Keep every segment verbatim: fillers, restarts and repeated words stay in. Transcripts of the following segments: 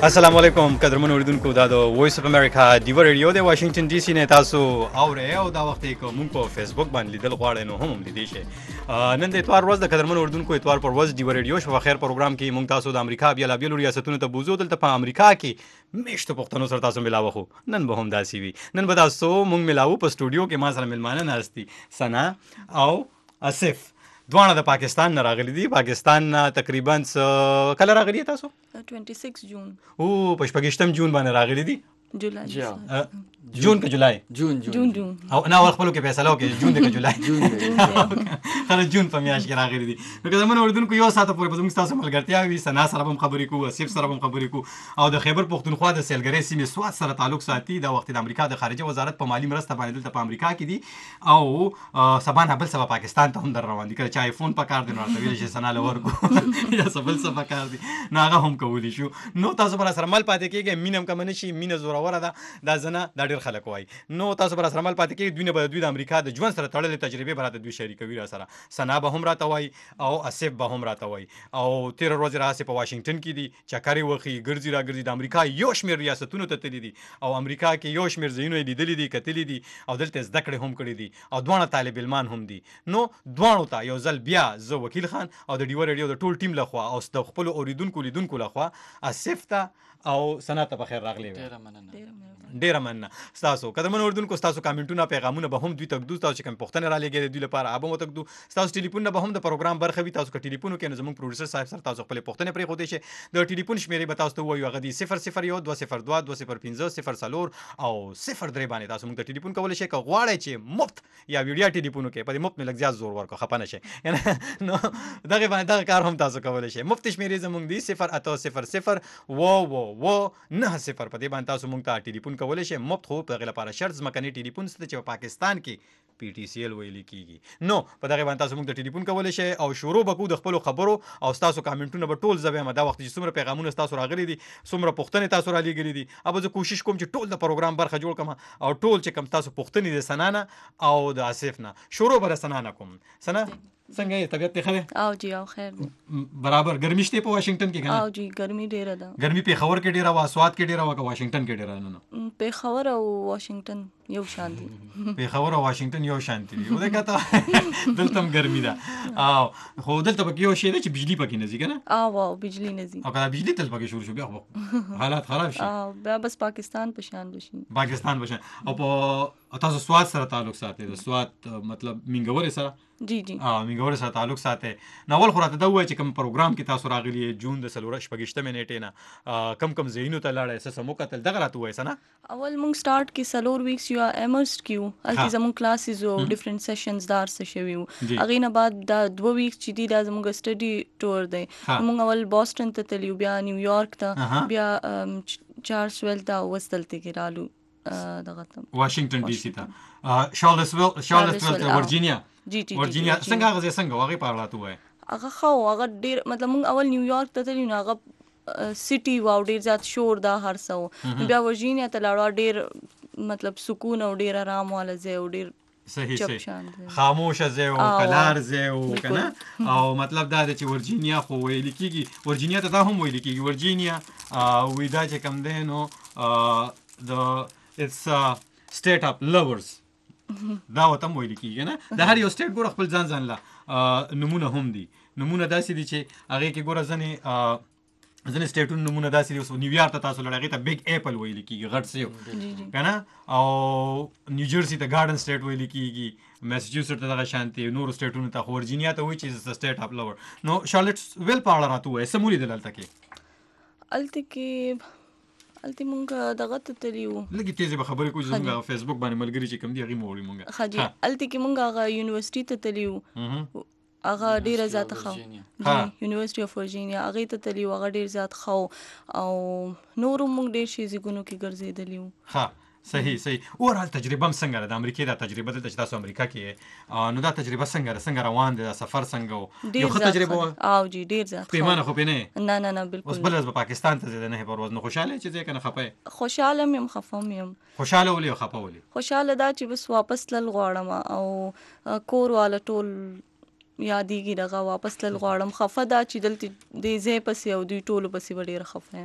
السلام علیکم قدرمن اوریدونکو دا د وایس اف امریکا دیو ریډیو د واشنگټن ډي سي نه تاسو اورئ او دا وخت کې کوم په فیسبوک باندې لیدل غواړئ نو هم لیدئ شئ. نن د اتوار ورځ د قدرمن اوریدونکو اتوار پر ورځ دیو ریډیو شو خیر پروګرام کې موږ تاسو د امریکا بیا لا بیل ریاستونو ته بوزو دلته په امریکا کې میشته پښتنو سره تاسو ملاوه خو نن به هم داسي وي. نن به تاسو موږ ملاوه په سټوډیو کې ما سره ملمانه ناشتي سنا او اسف دوانه د پاکستان نه راغلي دي. پاکستان تقریبا کله راغلي تاسو؟ छब्बीस جون او په شپږشتم جون باندې راغلي دي. جولای جون که جولای جون جون جون او نه ول خپلو کې فیصله وکړي جون دی که جولای خلک جون په میاشت کې راغلي دي. نو که زموږ اردوونکو یو ساعته پورې به زموږ ستاسو ملګرتیا وي. سنا سره به هم خبرې کوو، اسیف سره به هم خبرې کوو او د خیبر پښتونخوا د سیلګرۍ سیمې سوات سره تعلق ساتي. دا وخت د امریکا د خارجه وزارت په مالي مرسته باندې دلته په امریکا کې دي او سبا نه بل سبا پاکستان ته هم در روان دي. کله چې آیفون پکار دی نو ورته ویلی شي سنا له ورکو یا څه بل څه پکار دي نو هغه هم کولی شو. نو تاسو به راسره مل پاتې کېږئ. مینه هم کمه نه شي، مینه زوروره ده. دا زنه دا ډېر خلک وایي. نو تاسو به راسره مل پاتې کېږئ. دوی نه به دوی د امریکا د ژوند سره تړلې تجربې به راته دوی شریکوي راسره. سنا به هم راته وایي او اسف به هم راته وایي. او تېره ورځ راسې په واشنګټن کې دي، چکرې وخي، ګرځي را ګرځي. د امریکا یو شمېر ریاستونو ته تللي دي او امریکا کې یو شمېر ځایونه یې لیدلي دي، کتلي دي او دلته زده کړې هم کړي دي او دواړه طالب علمان هم دي. نو دواړو ته یو ځل بیا زه وکیل خان او د ډیو ریډیو د ټول ټیم لخوا او د خپلو اوریدونکو لیدونکو لخوا اسف ته او سنا ته بخیر راغلی وي. ډیره مننه ډیره مننه ستاسو قدمن اوردونکو. ستاسو کامنټونه پیغامونه به هم دوی تکدو. تاسو چې کوم پوښتنه را لګېدې دوی لپاره هغه مو تکدو. ستاسو ټلیفون به هم د پروګرام برخه وي. تاسو که ټلیفون وکړئ نو زموږ پروډوسر صاحب سره تاسو خپلې پوښتنې پرېښودی شئ. د ټلیفون شمېرې به تاسو ته ووایو، هغه دي صفر صفر یو دوه صفر دوه دوه صفر پنځه صفر څلور او صفر درې باندې تاسو موږ ته ټلیفون کولی شئ. که غواړئ چې مفت یا ویډیا ټلیفون وکړئ، په دې مفت مې لږ زیات زور ورکړو، خفه نه شئ. نو دغه باندې دغه کار هم تاسو کولی شئ. مفت شمېرې زموږ دي صفر اته صفر صفر اوه اوه اوه نه صفر. په دې باندې تاسو موږ ته ټلیفون کولی شئ مفت. خو په هغې لپاره شرط ځمکنی ټلیفون شته چې په پاکستان کې پی ټي سی ایل ویل کېږي. نو په دغه باندې تاسو موږ ته ټلیفون کولی شئ او شروع به کوو د خپلو خبرو او ستاسو کامنټونه به ټول زه وایم. دا وخت چې څومره پیغامونه ستاسو راغلي دي، څومره پوښتنې تاسو رالیږلي دي، ابه زه کوشش کوم چې ټول د پروګرام برخه جوړ کړم او ټول چې کوم تاسو پوښتنې د سنا نه او د اسف نه. شروع به د سنا نه کوم. سنا څنګه یې طبیعت ښه دی؟ او جی او خیر دی. برابر ګرمي شته په واشنګټن کې کنه؟ او جی ګرمي ډیره ده. ګرمي پېښور کې ډیره وه، سوات کې ډیره وه، که واشنګټن کې ډیره؟ نه نه پېښور او واشنګټن یو شان دي. پېښور او واشنګټن یو شان دي. خو دغه ته دلته هم ګرمي ده او خو دلته پکې یو شی دی چې بجلی پکې نه ځي کنه؟ او او بجلی نه ځي. او که بجلی تل پکې شروع شو بیا خو حالات خراب شي. او بیا بس پاکستان په شان بشي. پاکستان په شان. او په تاسو سوات سره تعلق ساتي؟ د سوات مطلب منګورې سره؟ جی جی اه منګورې سره تعلق ساتي. نو اول خو راته دا ووایه چې کوم پروګرام کې تاسو راغلي جون د څلور شپږشتمې نیټې نه کم کم ځایونو ته لاړئ، څه څه مو کتل دغه راته ووایه سنا. اول مونږ سٹارټ کې څلور ویکس یو امرسټ کیو، هلته زموږ کلاسز او ډیفرنٹ سیشنز دار څه شوي وو. هغې نه بعد دا دوه ویکس چې دي دا زموږ سټډي ټور دی. مونږ اول بوسټن ته تللي یو، بیا نیویارک ته، بیا چارلسویل ته او اوس دلته کې رالو دغه ته واشنګټن ډي سي ته، شارلسویل شارلسویل ته ورجینیا. جی جی ورجینیا څنګه هغه ځای څنګه هغې په اړه راته ووایه. هغه ښه و، هغه ډېر مطلب مونږ اول نیویارک ته تللي نو هغه سټي و او ډېر زیات شور دا هر څه و. بیا ورجینیا ته لاړو، ډېر مطلب سکون او ډېر آرام واله ځای او ډېر صحیح صحیح خاموشه ځای او کلار ځای او که نه. او مطلب دا دی چې ورجینیا خو ویل کېږي، ورجینیا ته دا هم ویل کېږي ورجینیا وایي دا چې کوم دی نو د اټس سټیټ اف لورز دا ورته هم ویل کېږي نه. د هر یو سټیټ ګوره خپل ځان ځان له نومونه هم دي. نومونه داسې دي چې هغې کې ګوره ځینې ځینې سټیټونو نومونه داسې دي. اوس نیویارک ته تاسو لړ، هغې ته بیګ ایپل ویل کېږي، غټ سیو که نه. او نیوجرسي ته ګارډن سټیټ ویل کېږي، میساچوسټ ته دغه شانتې نورو سټیټونو ته. خو ورجینیا ته وایي چې د سټیټ اف لور. نو شارلټسویل په اړه راته ووایه څه مو لیدل هلته کې؟ هلته کې هلته مونږ دغه ته تللي وو. لږې تیزې به خبرې کوو چې زموږ فیسبوک باندې ملګري چې کوم دي هغې مو وړي مونږ. ښه جي هلته کې مونږ هغه یونیورسټي ته تللي وو، هغه ډېره زیاته ښه وه. یونیورسټي اف ورجینیا هغې ته تللي وو، هغه ډېر زیات ښه و. او نورو مونږ ډېر شي ځایونو کې ګرځېدلي وو. ښه صحیح صحیح. اوورال تجربه هم څنګه ده د امریکې دا تجربه دلته چې تاسو امریکا کې یې نو دا تجربه څنګه ده؟ څنګه روان دی دا سفر څنګه و؟ یو ښه تجربه وه؟ او جی ډېر زیات پښیمانه خو پرې نه یې؟ نه نه نه بالکل. اوس بله ورځ به پاکستان ته ځې د نهې پر ورځ، نو خوشحاله یې چې ځې که نه خفه یې؟ خوشحاله م یم، خفه م یم. خوشحاله ولې او خفه ولې؟ خوشحاله دا چې بس واپس تلل غواړم او کور والا ټول یادېږي دغه واپس تلل غواړم. خفه دا چې دلته دې ځای پسې او دوی ټولو پسې به ډېره خفه یم.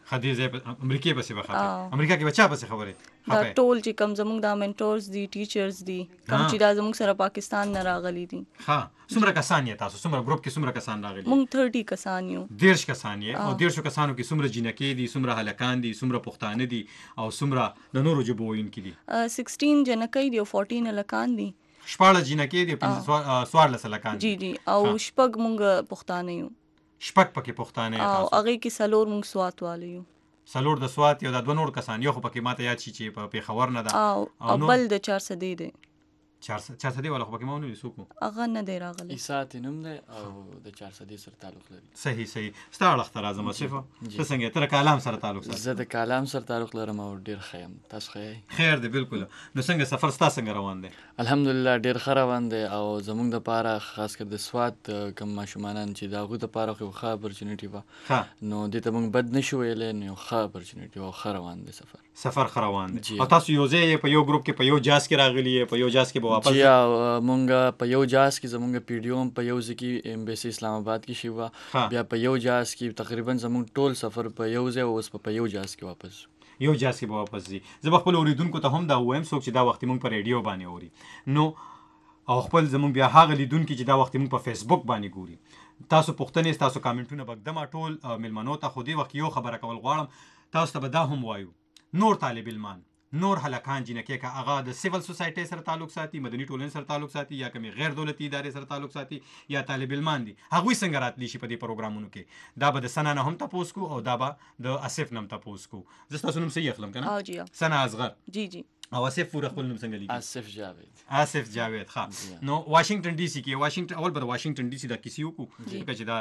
خدیجه په امریکا پسې وخته امریکا کې بچا پسې خبره دا ټول چې کم زموږ دا منټورز دي ټیچرز دي کم چې دا زموږ سره پاکستان نه راغلي دي. ها څومره کسان یې تاسو څومره ګروپ کې څومره کسان راغلي؟ موږ تیس کسان یو. دیرش کسان یې او دیرشو کسانو کې څومره جنکې دي څومره هلکان دي څومره پښتانه دي او څومره د نورو ژبو ویونکي دي؟ سیکسټین جنکې دي او فورټین هلکان دي. شپاړس جنکې دي او څوارلس هلکان دي. جی جی او شپږ موږ پښتانه یو. شپږ پکې پښتانه یو تاسو؟ او هغه کې څلور موږ سوات والو یو. څلور د سوات یو د دوه نور کسان یو خو پکې ماته یاد شي چې په پیښور نه ده او بل د چار سدې دی. چار سدې والا خو پکې مونږ نه څوک هغه نه دی راغلی. ایسات نوم دی او د چار سدې سره تعلق لري. صحیح صحیح. ستا اړخ ته راځم صفه ته څنګه تر کلام سره تعلق سره؟ زه د کلام سره تعلق لرم او ډیر خیم. تاسو ښه خیر دی بالکل. نو څنګه سفر ستا څنګه روان دی؟ الحمدلله ډیر ښه روان دی او زموږ د پاره خاص کر د سوات کم ماشومان چې دا غو د پاره خو ښه اپورچونټی و نو دې ته موږ بد نشو ویلې نو ښه اپورچونټی او ښه روان دی سفر. سفر ښه روان دی. او تاسو یو ځای په یو ګروپ کې په یو جاز کې راغلی په یو جاز کې به واپس؟ جی مونږ په یو جاز کې زمونږ پی ډی او په یو ځکه ایمبیسی اسلام آباد کې شوه بیا په یو جاز کې تقریبا زمونږ ټول سفر په یو ځای اوس په یو جاز کې واپس یو جاز کې به واپس ځي. زه به خپل اوریدونکو ته هم دا وایم څوک چې دا وخت مونږ په ریډیو باندې اوري نو او خپل زمونږ بیا هغه لیدونکي چې دا وخت مونږ په فیسبوک باندې ګوري تاسو پوښتنې تاسو کامنټونه بګدما ټول ملمنو ته خو دې وخت یو خبره کول غواړم تاسو ته به دا هم وایو نور طالب علمان نور هلکان جنکې که هغه د سیول سوسایټي سره تعلق ساتي مدني ټولنې سره تعلق ساتي یا کومې غیر دولتي ادارې سره تعلق ساتي یا طالب علمان دي هغوی څنګه راتلی شي په دې پروګرامونو کې دا به د سنا نه هم تپوس کو او دا به د اسف نه هم تپوس کو. زه ستاسو نوم صحیح اخلم که نه؟ سنا اصغر. جی جی. او اسف پورا خپل نوم څنګه لیکي؟ اسف جاوید. اسف جاوید. ښه نو واشنگټن ډي سي کې واشنگټن اول به واشنگټن ډي سي دا کیسې وکړو ځکه چې دا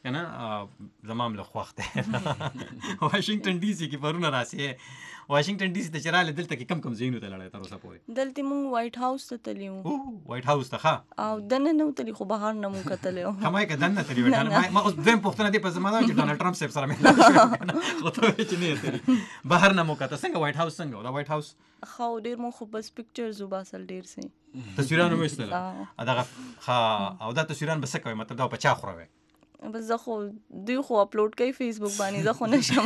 کنه زمام له خوښ دی. واشنگټن ډي سي کې پرونه راسي واشنگټن ډي سي ته چې راغلی دلته کې کم کم ځایونو ته لاړی تر اوسه پورې؟ دلته موږ وایټ هاوس ته تللي وو. وایټ هاوس ته؟ ښه. او دننه نه وتلي خو بهر نه مو کتلی وو. ښه ما یې که دننه تللي وې ما اوس دویم پوښتنه دې په زما ده چې ډونالډ ټرمپ صاحب سره مې خو ته وایې چې نه یې تللي بهر نه مو کته. څنګه وایټ هاوس څنګه و دا وایټ هاوس؟ ښه ډېر مو خو بس پکچرز وباسل ډېر څه تصویران مو ویستله دغه ښه او دا تصویران به څه کوئ مطلب دا په چا خوروئ؟ بس زه خو دوی خو اپلوډ کوي فیسبوک باندې زه خو نشم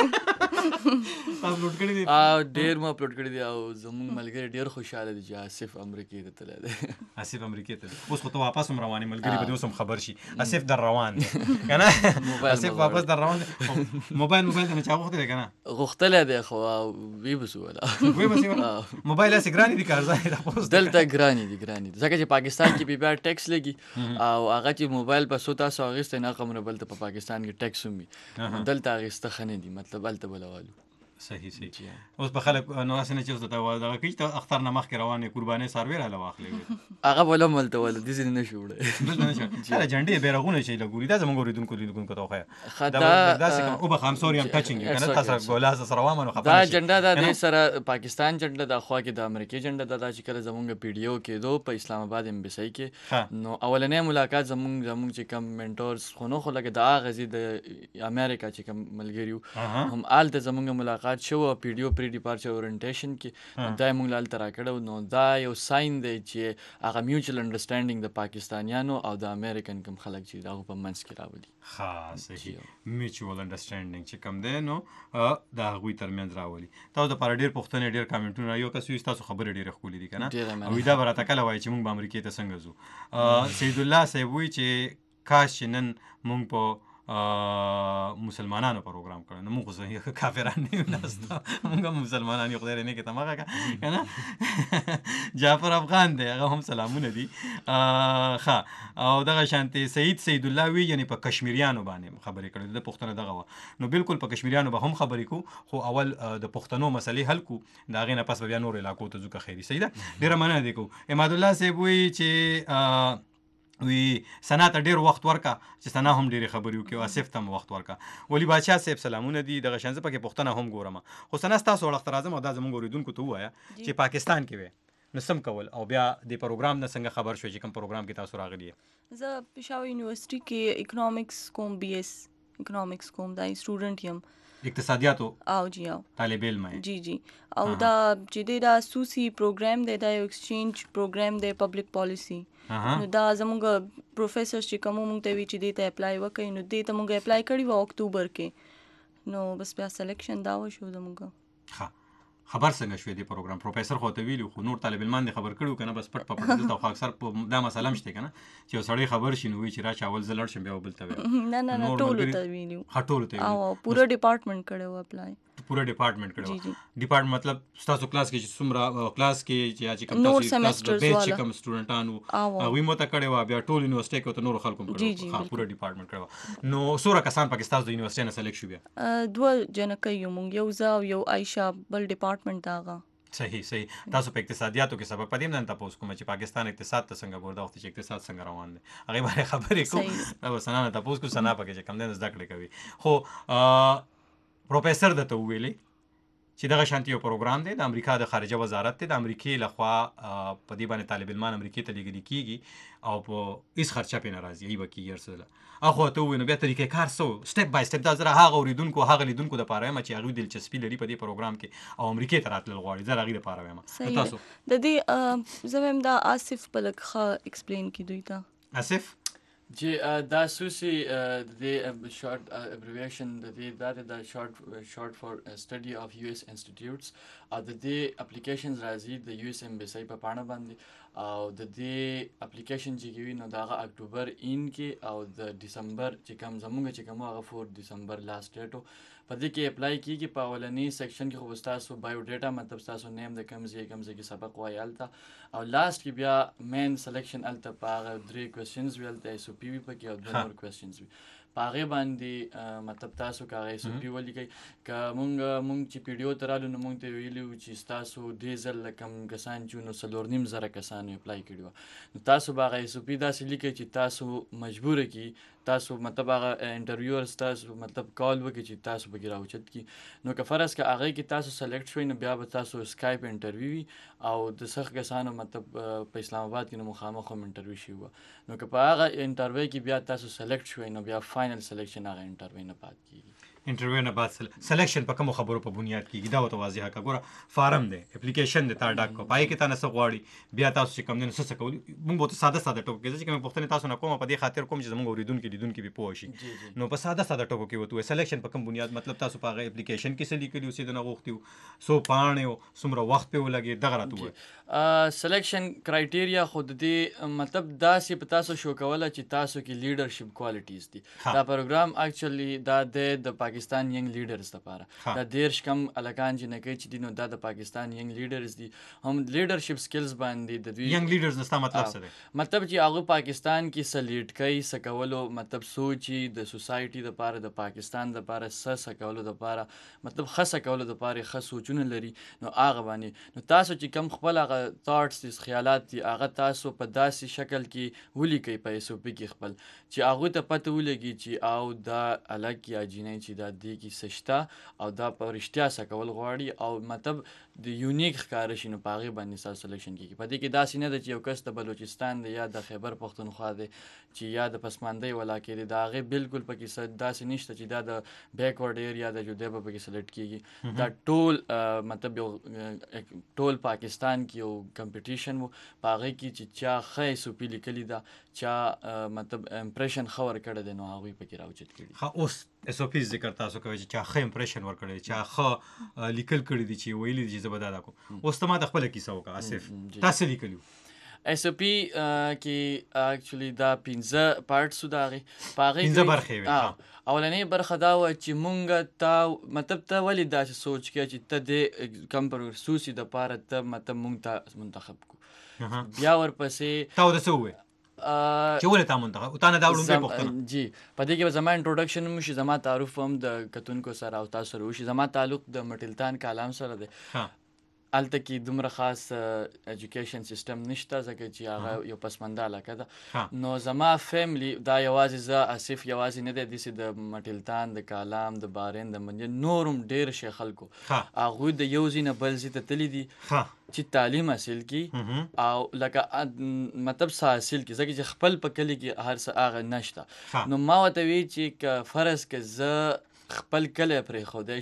کولی. اپلوډ کړی دي؟ ډېر مو اپلوډ کړی دي او زموږ ملګري ډېر خوشحاله دي چې آصف امریکې ته تللی دی. آصف امریکې ته اوس خو ته واپس هم روان یې ملګري به دې اوس هم خبر شي آصف در روان دی که نه؟ آصف واپس در روان دی. موبایل موبایل ته نه چا غوښتی دی که نه؟ غوښتلی دی خو ویې به سو وله ویې به سي وله موبایل هسې ګرانې دي که ارزانې ده پوس دلته ګرانې دي ګرانې دي ځکه چې پاکستان کې بیا ټیکس لګي او هغه چې موبایل په څو تاسو اخیستی نه قمره بلته په پاکستان کې ټیکس هم وي دلته اخیسته ښه نه دي مطلب هلته به لوالو. صحیح صحیح. اوس به خلک نو هسې نه چې اوس ته دغه کوي چې اختر نه مخکې روانې قربانۍ څاروي راله واخلې هغه به هم هلته وله دې ځینې نه شو وړی دلته نه شو هله جنډې بیرغونه چې لګوري دا زموږ اورېدونکو لیدونکو ته وښیه داسې کوم وبخه ام سوري ام ټچینګ یو که نه تاسو ګولاس سره واما نو خبره دا جنډه ده دې سره پاکستان جنډه ده خوا کې د امریکې جنډه ده دا چې کله زموږ پی ډي او کېدو په اسلام آباد ایمبیسۍ کې نو اولنی ملاقات زموږ زموږ چې کم منټورز خو نو خو لکه د هغه ځای د امریکا چې کوم ملګري وو هم هلته زموږ ملاقات شو پی ډي او پری ډیپارچر اورینټیشن کې دا یې موږ له هلته راکړی نو دا یو ساین دی چې هغه میوچل انډرسټینډینګ د پاکستانیانو او د امریکن کوم خلک چې د هغو په منځ کې راولي. ښه صحیح. میوچول انډرسټینډینګ چې کوم دی نو د هغوی ترمنځ راولي. تاسو دپاره ډېر پوښتنې ډېر کامنټونه یو کس وي ستاسو خبرې ډېرې ښکلې دي که نه او دا به راته کله وایي چې موږ به امریکې ته څنګه ځو. سیدالله صاحب وایي چې کاش چې نن موږ په مسلمانانو پروګرام کړی نو موږ خو کافران نه یو ناسته موږ هم مسلمانان یو خدای نیکې تمغه که که نه جعفر افغان دی هغه هم سلامونه دي. ښه او دغه شانتې سعید سیدالله وي یعنې په کشمیریانو باندې خبرې کړې د پوښتنه دغه وه نو بالکل په کشمیریانو به هم خبرې کوو خو اول د پښتنو مسلې حل کړو د هغې نه پس به بیا نور علاقو ته ځو که خیري صحیح ده. ډېره مننه دې کوو. عمادالله صاحب وایي چې وی سنا ته ډېر وخت ورکه چې سنا هم ډېرې خبرې وکړي او آصف ته هم وخت ورکه. ولی باچا صاحب سلامونه دي دغه شان زه پکې پوښتنه هم ګورم خو سنا ستاسو اړخ ته راځم او دا زموږ اورېدونکو ته ووایه چې پاکستان کې وی نو سم کول او بیا د پروګرام نه څنګه خبر شوې چې کوم پروګرام کې تاسو راغلي یې؟ زه پېښور یونیورسټي کې اکنامکس کوم بی ایس اکنامکس کوم دا سټوډنټ یم اقتصادیاتو او جی او طالب علم جی جی او دا چې دی دا سوسی پروګرام دی دا یو ایکسچینج پروګرام دی پبلک پالیسی نو دا زموږ پروفیسر چې کوم موږ ته وی چې دې ته اپلای وکړئ نو دې ته موږ اپلای کړی و اکتوبر کې نو بس بیا سلیکشن دا وشو زموږ. ښه خبر څنګه شوې د پروګرام پروفیسر خو ته ویلو خو نور طالب علمان دې خبر کړو کنه بس پټ پټ دلته خو اکثر دا مسله مشته کنه چې یو سړی خبر شي نو وی چې را چاول زلړ شم بیا بل ته نه نه نه ټول ته ویلو ټول ته او پورا ډپارټمنټ کړو اپلای پورا ډپارټمنټ کړو ډپارټمنټ مطلب تاسو کلاس کې چې څومره کلاس کې چې کوم تاسو کلاس د بیچ چې کوم سټوډنټانو او وی مو ته کړو بیا ټول یونیورسيټي کې ته نور خلکو کړو ها پورا ډپارټمنټ کړو نو سوره کسان پاکستان د یونیورسيټي نه سلیکټ شو بیا دوه جنکه یو مونږ یو زاو یو عائشہ بل ډپارټمنټ داغه. صحیح صحیح تاسو په اقتصادیاتو کې سبق پدیم نه تاسو کوم چې پاکستان اقتصاد ته څنګه ګوردا وخت چې اقتصاد څنګه روان دی هغه باندې خبرې کوم دا وسنه نه تاسو کو سنا پکې چې کم نه زده کړې کوي خو پروفیسر د ته ویلي چې دغه شانتي یو پروګرام دی د امریکا د خارجه وزارت ته د امریکای لخوا په دې باندې طالب علمان امریکای ته لګل کیږي او په هیڅ خرچه په ناراضي ای بکی یرسله اخو ته وینو بیا طریقې کار سو سټپ بای سټپ دا زره هغه اوریدونکو هغه لیدونکو د پاره ما چې هغه دلچسپي لري په دې پروګرام کې او امریکای ته راتلل غواړي زره هغه د پاره ما تاسو د دې زمم دا آصف بلک خا ایکسپلین کی دوی تا آصف جی دا سوسی د شارټ ابریویشن د دې دا د شارټ شارټ فار سټډي اف یو اس انسټیټیوټس او د دې اپلیکیشنز راځي د یو اس ایمبیسی په پاڼه باندې او د دې اپلیکیشن چې کوي نو دا اکتوبر ان کې او د دسمبر چې کوم زمونږ چې کوم هغه فور دسمبر لاست ډیټو په دې کې اپلای کیږي په اولنی سیکشن کې خو تاسو بایو ډیټا مطلب تاسو نیم د کوم ځای کوم ځای کې سبق وایي الته او لاست کې بیا مین سلیکشن الته په هغه درې کوېسچنز وی الته ایس او پی وی پکې او دوه نور کوېسچنز وی په هغې باندې مطلب تاسو که هغه ایس او پی ولیکئ که مونږ مونږ چې پی ډي او ته رالو نو مونږ ته ویلي وو چې ستاسو دې ځل کم کسان چې نو څلور نیم زره کسانو اپلای کړي وه نو تاسو به هغه ایس او پي داسې لیکئ چې تاسو مجبوره کړي تاسو مطلب هغه انټرویور تاسو مطلب کال وکړي چې تاسو پکې راوچت کړي نو که فرض که هغې کې تاسو سلیکټ شوئ نو بیا به تاسو سکایپ انټرویو وي او د سخت کسانو مطلب په اسلام آباد کې نو مخامخ هم انټرویو شوي وه نو که په هغه انټرویو کې بیا تاسو سلیکټ شوئ نو بیا فاینل سلیکشن هغه انټرویو نه پات کېږي انټرویو نه بعد سلیکشن په کوم خبرو په بنیاد کېږي دا ورته واضحه کا ګوره فارم دی اپلیکیشن دی تا ډاک کو پای کې تا نه څه غواړي بیا تاسو چې کوم نه څه کوي موږ به ساده ساده ټکو کې چې کوم پوښتنه تاسو نه کوم په دې خاطر کوم چې زموږ اوریدونکو لیدونکو به پوه شي نو په ساده ساده ټکو کې وته سلیکشن په کوم بنیاد مطلب تاسو په هغه اپلیکیشن کې څه لیکلی اوسې د نه غوښتیو سو پانه څومره وخت په ولګي دغه راته سلیکشن کرایټیریا خود دې مطلب داسې په تاسو شو کوله چې تاسو کې لیډرشپ کوالټیز دي دا پروګرام اکچولی دا د پاکستان ینګ لیډر لپاره دا دیرش کم الکان چې نه کوي چې دینو دا د پاکستان ینګ لیډرز دي هم لیډرشپ سکلز باندې د دوی ینګ لیډرز نستا مطلب څه دی مطلب چې هغه پاکستان کې سلیډ کوي سکولو مطلب سوچي د سوسایټي د لپاره د پاکستان د لپاره س سکولو د لپاره مطلب خاص سکولو د لپاره خاص سوچونه لري نو هغه باندې نو تاسو چې کم خپل هغه ثاټس خیالات دي هغه تاسو په داسې شکل کې ولیکئ په ایس او پی کې خپل چې هغه ته پته ولګي چې او دا الک یا جنې چې دا دی کې سشتا او دا په رښتیا سکول غواړي او مطلب د یونیک ښکاره شي نو په هغې باندې ستاسو سلیکشن کېږي په دې کې داسې نه ده چې یو کس د بلوچستان دی یا د خیبر پښتونخوا دی چې یا د پسماندۍ ولاقې دی د هغې بالکل پکې داسې نشته چې دا د بیکورډ ایریا د جو دی به پکې سلیکټ کېږي دا ټول مطلب یو ټول پاکستان کې یو کمپټیشن و په هغې کې چې چا ښه ایس او پي لیکلي ده چا مطلب امپریشن ښه ورکړی دی نو هغوی پکې راوچت کړي ښه اوس ایس او پي ذکر تاسو کوئ چې چا ښه امپریشن ورکړی چا ښه لیکل کړي دي چې ویلي دي چې زه به دا دا کوم اوس ته ما د خپله کیسه وکړه آصف تا څه لیکلي ایس او پي کې اکچولی دا پنځه پارټس و د هغې په هغې پنځه برخې وې اولنۍ برخه دا وه چې مونږ تا مطلب ته ولې داسې سوچ کړه چې ته دې کم پروسوسي دپاره ته مطلب مونږ ته منتخب کړو بیا ورپسې تا ورته څه وویل چې ولې تا منتخب تا نه دا وړومبۍ پوښتنه جی په دې کې به زما انټروډکشن هم وشي زما تعارف هم د کتونکو سره او تاسو سره وشي زما تعلق د مټلتان کالام سره دی هلته کې دومره خاص ایجوکیشن سیستم نشته ځکه چې هغه یو پسمانده علاقه ده نو زما فیملی دا یوازې زه آصف یوازې نه دی داسې د مټلتان د کالام د بارین د منجر نور هم ډېر شي خلکو هغوی د یو ځای نه بل ځای ته تللي دي چې تعلیم حاصل کړي او لکه مطلب څه حاصل کړي ځکه چې خپل په کلي کې هر څه هغه نشته نو ما ورته وی چې که فرض که زه خپل کلی پرېښودی شم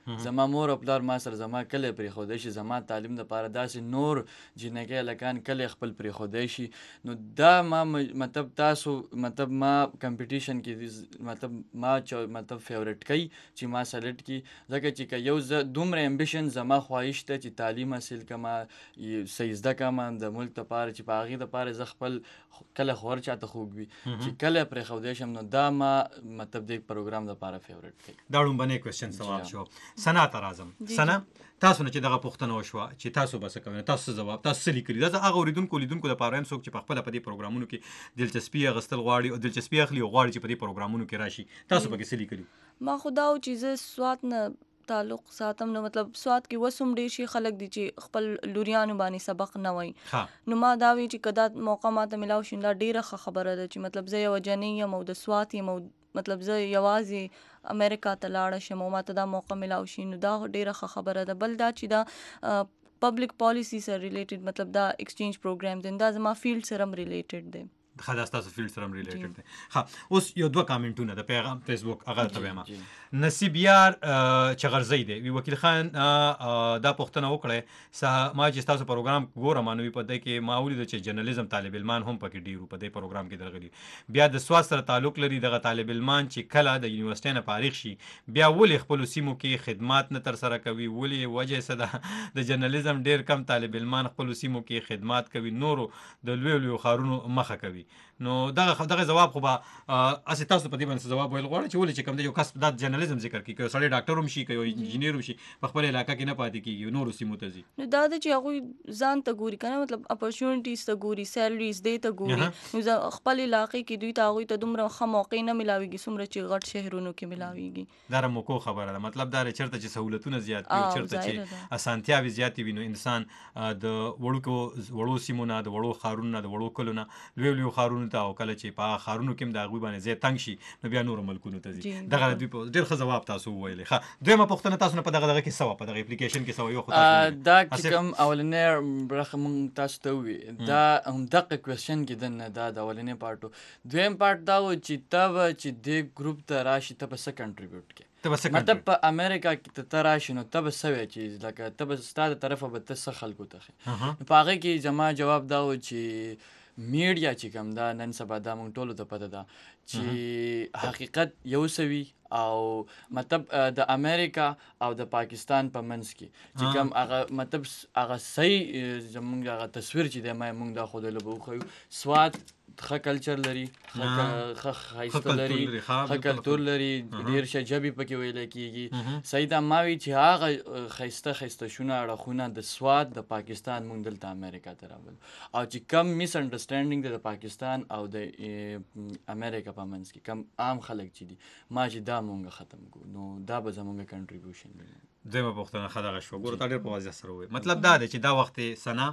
زما مور او پلار ما سره زما کلی پرېښودی شي، زما تعلیم دپاره داسې نور جینکۍ هلکان کلی خپل پرېښودی شي. نو دا ما مطلب تاسو مطلب ما کمپټیشن کې مطلب ما مطلب فیورټ کوي چې ما سلیکټ کړي، ځکه چې که یو زه دومره امبیشن زما خواهش ته چې تعلیم حاصل کړم، صحیح زده کړم د ملک دپاره، چې په هغې دپاره زه خپل کله خو هر چاته خوږ وي چې کله پرېښودی شم، نو دا ما مطلب د پروګرام دپاره فیورټ کوي. دا ړومبنی کوېسچن ځواب شو. سنا ته راځم. سنا تاسو نه چې دغه پوښتنه وشوه چې تاسو به څه کوئ، تاسو څه ځواب تاسو څه لیکلي؟ دا هغه اورېدونکو لیدونکو دپاره یم څوک چې پخپله په دې پروګرامونو کې دلچسپي اخیستل غواړي او دلچسپي اخلي او غواړي چې په دې پروګرامونو کې راشي، تاسو پکې څه لیکلي؟ ما خو دا و چې زه سوات نه تعلق ساتم، نو مطلب سوات کې اوس هم ډېر شي خلک دي چې خپل لوریانو باندې سبق نه وایي. نو ما دا وی چې که دا موقع ماته میلاو شي دا ډېره ښه خبره ده چې مطلب زه یوه جنۍ یم او د سوات یم او مطلب زه یوازې امریکا ته لاړه شم او ماته دا موقع میلاو شي، نو دا ډېره ښه خبره ده. بل دا چې دا پبلک پالیسی سره ریلیټډ مطلب دا ایکسچینج پروګرام دی، دا زما فیلډ سره هم ریلیټډ دی. ښه، دا ستاسو فیلډ سره هم ریلیټډ دی. ښه، اوس یو دوه کامنټونه د پیغام فیسبوک هغه ته وایم. نصیب یار چغرزی دی، وی وکیل خان دا پوښتنه وکړه ما چې ستاسو پروګرام ګورم نو په دې کې ما ولیده چې جرنالیزم طالب علمان هم پکې ډېر په دې پروګرام کې درغلي. بیا د سوات سره تعلق لري دغه طالب علمان چې کله د یونیورسټۍ نه فارغ شي بیا ولې خپلو سیمو کې خدمات نه ترسره کوي؟ ولې وجه څه ده؟ د جرنالیزم ډېر کم طالب علمان خپلو سیمو کې خدمات کوي، نورو د لویو لویو ښارونو مخه کوي. نو دغه دغه ځواب خو به هسې تاسو په دې باندې ځواب ویل غواړئ چې ولې چې کوم دی یو کس دا جرنالیزم ذکر کړي، که یو سړی ډاکټر هم شي، که یو انجینیر هم شي، په خپل علاقه کې نه پاتې کېږي، نورو سیمو ته ځي. نو دا ده چې هغوی ځان ته ګوري که نه، مطلب اپرچونټیز ته ګوري، سیلریز دې ته ګوري. نو خپل علاقې کې دوی ته هغوی ته دومره ښه موقع نه میلاویږي څومره چې غټ شهرونو کې میلاویږي. دا موقع خبره ده، مطلب دا چېرته چې سهولتونه زیات وي، چېرته چې اسانتیاوې زیاتې وي، نو انسان د وړوکو وړو سیمو نه، د وړو ښارونو نه، د وړو کلو نه لویو لویو ښارونو ته، او کله چې په هغه ښارونو کې هم د هغوی باندې ځای تنګ شي نو بیا نورو ملکونو ته ځي. دغه دوی په ډېر ښه ځواب تاسو وویلې. ښه، دویمه پوښتنه تاسو نه په دغه دغه کې څه وه، په دغه اپلیکیشن کې څه وه؟ یو خو دا چې کوم اولنی برخه مونږ تاسو ته ووي دا همدغه کوېسچن کې دننه دا د اولنی پارټ و. دویم پارټ دا و چې ته به چې دې ګروپ ته راشي ته به څه کنټریبیوټ کړې، مطلب په امریکا کې ته راشي نو ته به څه وایې چې لکه ته به ستا د طرفه به ته څه خلکو ته ښې. په هغې کې زما جواب دا و چې میډیا چې کوم دا نن سبا دا موږ ټولو ته پته ده چې حقیقت یو څه وي او مطلب د امریکا او د پاکستان په منځ کې چې کوم هغه مطلب هغه صحیح زموږ هغه تصویر چې دی ما موږ دا ښودلی به وښیو. سوات ښه کلچر لري، ښه ښایسته لري، ښه کلتور لري، ډېر ښه ژبې پکې ویلی کېږي. صحیح دا ما وي چې هغه ښایسته ښایسته شونه اړخونه د سوات د پاکستان موږ دلته امریکا ته راولو، او چې کم مس انډرسټینډینګ دی د پاکستان او د امریکا په منځ کې کم عام خلک چې دي ما چې دا مونږ ختم کړو نو دا به زمونږ کنټریبیوشن وي. دویمه پوښتنه ښه دغه شوه. ګوره تا ډېر په واضح سره وویل، مطلب دا دی چې دا وخت سنا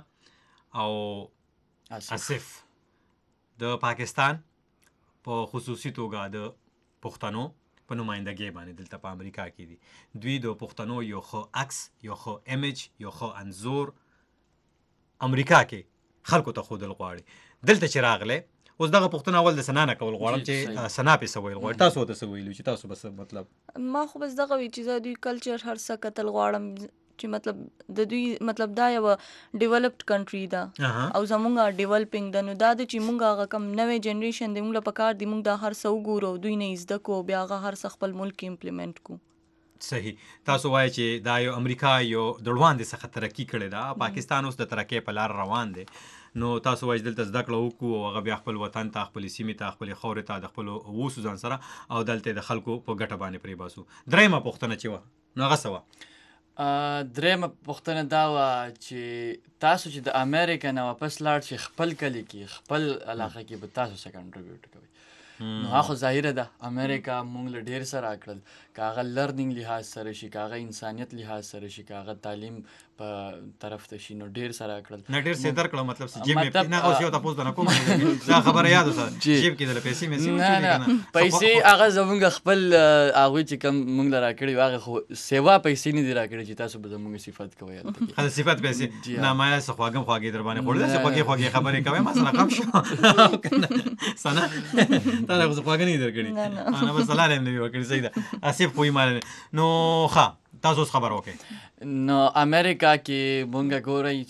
او آصف د پاکستان په خصوصي توګه د پښتنو په نمایندګۍ باندې دلته په امریکا کې دي. دوی د پښتنو یو ښه عکس، یو ښه امیج، یو ښه انځور امریکا کې خلکو ته ښودل غواړي. دلته چې راغلی اوس دغه پوښتنه اول د سنا نه کول غواړم چې سنا پې څه ویل غواړي، تاسو ورته څه ویلي چې تاسو به څه مطلب؟ ما خو بس دغه وي چې زه دوی کلچر هر څه کتل غواړم چې مطلب د دوی مطلب دا یوه ډیولپډ کنټري ده او زمونږ ډیولپینګ ده. نو دا ده چې مونږ هغه کم نوی جنریشن دی مونږ له پکار دی مونږ دا هر څه وګورو او دوی نه یې زده کړو بیا هغه هر څه خپل ملک کې امپلیمنټ کړو. صحیح. تاسو وایئ چې دا یو امریکا یو د وړاندې څخه ترقي کړې ده، پاکستان اوس د ترقۍ په لار روان دی. نو تاسو وایئ دلته زده کړه وکړو او هغه بیا خپل وطن ته، خپلې سیمې ته، خپلې خاورې ته د خپلو اوسو ځان سره او دلته د خلکو په ګټه باندې پرې باسو. درېیمه پوښتنه چې وه نو هغه څه وه؟ درېیمه پوښتنه دا وه چې تاسو چې د امریکا نه واپس لاړ شئ خپل کلي کې خپل علاقه کې به تاسو څه کنټریبیوټ کوئ؟ نو هغه ظاهره ده امریکا مونږ له ډېر څه راکړل، که هغه لرنینګ لحاظ سره شي، که هغه انسانیت لحاظ سره شي، که هغه تعلیم په طرف ته شي، نو ډېر څه راکړل. نه ډېر څه درکړه مطلب چې جیب مې نه اوس یو تاسو ته نه کوم دا خبره یاد وسه جیب کې د پیسې مې سیمه نه نه پیسې هغه زمونږ خپل هغوی چې کوم مونږ له راکړي هغه خو سیوا پیسې نه دي راکړي چې تاسو به زمونږ صفت کوئ هلته کې. ښه صفت پیسې نه ما څه خواږم خواږې در باندې خوړل داسې خوږې خوږې خبرې کوې ما سره کم شو سنا تا له خو خواږه نه دي درکړي نه بس سلام نه وکړي صحیح ده آصف خو یې مال نو ښه تاسو خبر وکړئ. نو امریکا کې مونږ ګورئ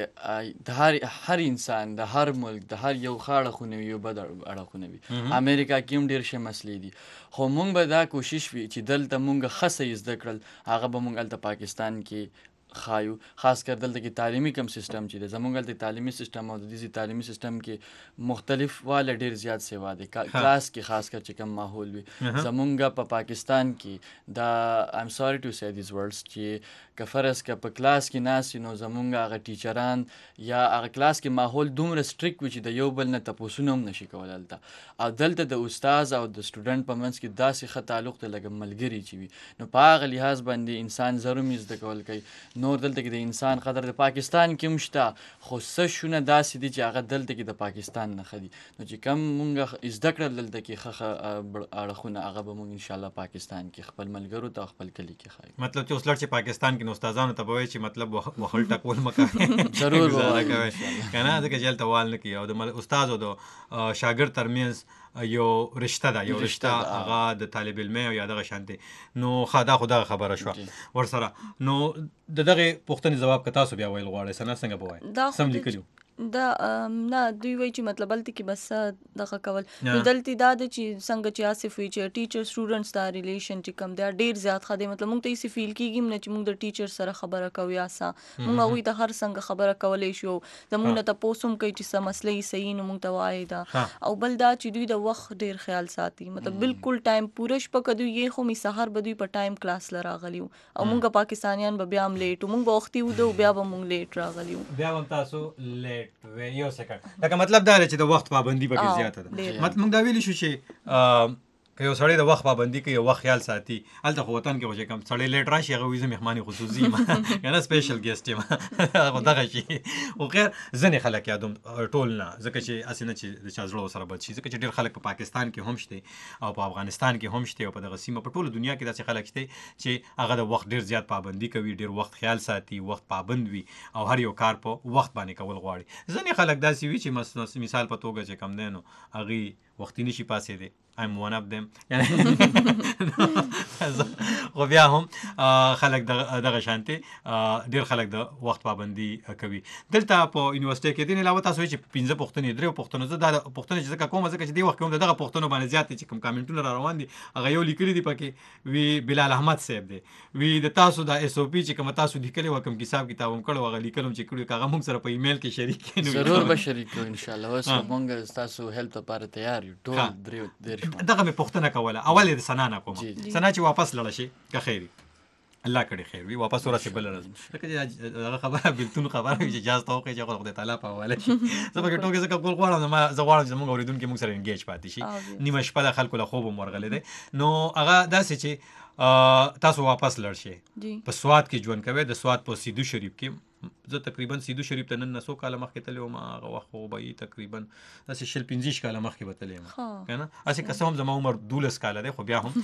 چې د هر هر انسان د هر ملک د هر یو ښه اړخونه وي یو بد اړخونه وي. امریکا کې هم ډېر ښه مسلې دي، خو مونږ به دا کوشش وي چې دلته مونږ ښه څه زده کړل هغه به مونږ هلته پاکستان کې خایو. خاص کر دلته کې تعلیمي کم سیستم چې دی زمونږ هلته تعلیمي سیستم او د دې تعلیمي سیستم کې مختلف واله ډېر زیات سیوا دی. کلاس کې خاص کر چې کم ماحول وي زمونږ په پاکستان کې دا ایم سوري ټو سے دیز ورډز چې که فرض که په کلاس کې ناست نو زمونږ هغه ټیچران یا هغه کلاس کې ماحول دومره سټریک وي چې د یو بل نه تپوسونه هم نشي کولی هلته. او دلته د استاز او د سټوډنټ په منځ کې داسې ښه تعلق دی لکه ملګري چې وي. نو په هغه لحاظ باندې انسان ضرور مې زده کول کوي. نور دلته کې د انسان قدر د پاکستان کې هم شته، خو څه شونه داسې دي چې هغه دلته کې د پاکستان نه ښه دي. نو چې کم مونږ زده کړل دلته کې ښه ښه اړخونه هغه به مونږ انشاءالله پاکستان کې خپل ملګرو ته خپل کلي کې ښایو. مطلب چې اوس لړ چې پاکستان کې نو استادانو ته به وایي چې مطلب وخل ټکول مه کوئ. ضرور به وایي که نه ځکه چې هلته وال نه کوي. او د استاد او د شاګرد ترمنځ یو رشته ده، یو رشته هغه د طالب علمي او یا دغه شانتي. نو ښه دا خو دغه خبره شوه ورسره. نو د دغې پوښتنې ځواب که تاسو بیا ویل غواړئ ثنا څنګه به وایئ؟ سم لیکلي دا نه دوی وایي چې مطلب هلته کې بس دغه کول. نو دلته دا ده چې څنګه چې آصف وایي چې ټیچر سټوډنټس دا ریلیشن چې کوم دی ډېر زیات ښه دی. مطلب موږ ته هېڅ فیل کېږي هم نه چې موږ د ټیچر سره خبره کوو یا څه. موږ هغوی ته هر څنګه خبره کولی شو. زموږ نه تپوس هم کوي چې څه مسله یې صحیح نو موږ ته وایي دا. او بل دا چې دوی د وخت ډېر خیال ساتي. مطلب بالکل ټایم پوره شپه که دوی یې خو مې سهار به دوی په ټایم کلاس له راغلي وو او موږ پاکستانیان به بیا هم لیټ وو. موږ به وختي وده بیا به موږ لیټ راغلي وو. بیا هم تاسو لیټ وې یو لکه مطلب دا دی چې د وخت پابندي پکې زیاته ده. مطلب موږ دا ویلی شو چې که یو سړی د وخت پابندي کوي، یو وخت خیال ساتي، هلته خو وطن کې خو چې کوم سړی لیټ راشي هغه وایي زه مهماني خصوصي یم که نه سپیشل ګیسټ یم خو دغه شي. خو خیر ځینې خلک یادوم ټول نه، ځکه چې هسې نه چې د چا زړه ورسره بد شي، ځکه چې ډېر خلک په پاکستان کې هم شته او په افغانستان کې هم شته او په دغه سیمه په ټوله دنیا کې داسې خلک شته چې هغه د وخت ډېر زیات پابندي کوي، ډېر وخت خیال ساتي، وخت پابند وي او هر یو کار په وخت باندې کول غواړي. ځینې خلک داسې وي چې مثال په توګه چې کم دی نو هغوی وختي نشي پاسېدی. I'm one of them. خو بیا هم خلک دغه شانتي ډېر خلک د وخت پابندي کوي. دلته په یونیورسټۍ کې دې نه علاوه تاسو وایئ چې پنځه پوښتنې درې پوښتنې زه دا پوښتنې چې ځکه کوم ځکه چې دې وخت کې هم د دغه پوښتنو باندې زیات چې کوم کامنټونه را روان دي هغه یو لیکلي دي پکې وی بلال احمد صاحب دی وی د تاسو د ایس او پی چې کوم تاسو لیکلي و کوم حساب کتاب هم کړو هغه لیکلم چې کړو هغه موږ سره په ایمیل کې شریک کړو. ضرور به شریک کړو ان شاء الله. اوس موږ تاسو هیلپ لپاره تیار یو ټول درې دغه مې پوښتنه کوله. اول یې د ثنا نه کوم. ثنا چې واپس لاړه شي که خیر الله کړي خیر وي واپس ورسې بله ورځ لکه چې هغه خبره بېلتون خبره وي چې اجازه ته وکړئ چې خدای تعالی په حواله شي. زه پکې ټوکې ځکه کول غواړم زما زه غواړم چې زموږ اورېدونکي موږ سره انګیج پاتې شي. نیمه شپه د خلکو له خوب هم ورغلی دی. نو هغه داسې چې تاسو واپس لاړ شئ په سوات کې ژوند کوئ. د سوات په سیدو شریف کې زه تقریبا سیدو شریف ته نن نه څو کاله مخکې تللی وم. هغه وخت خو به یې تقریبا داسې شل پنځه ویشت کاله مخکې به تللی یم که نه. هسې که څه هم زما عمر دولس کاله دی خو بیا هم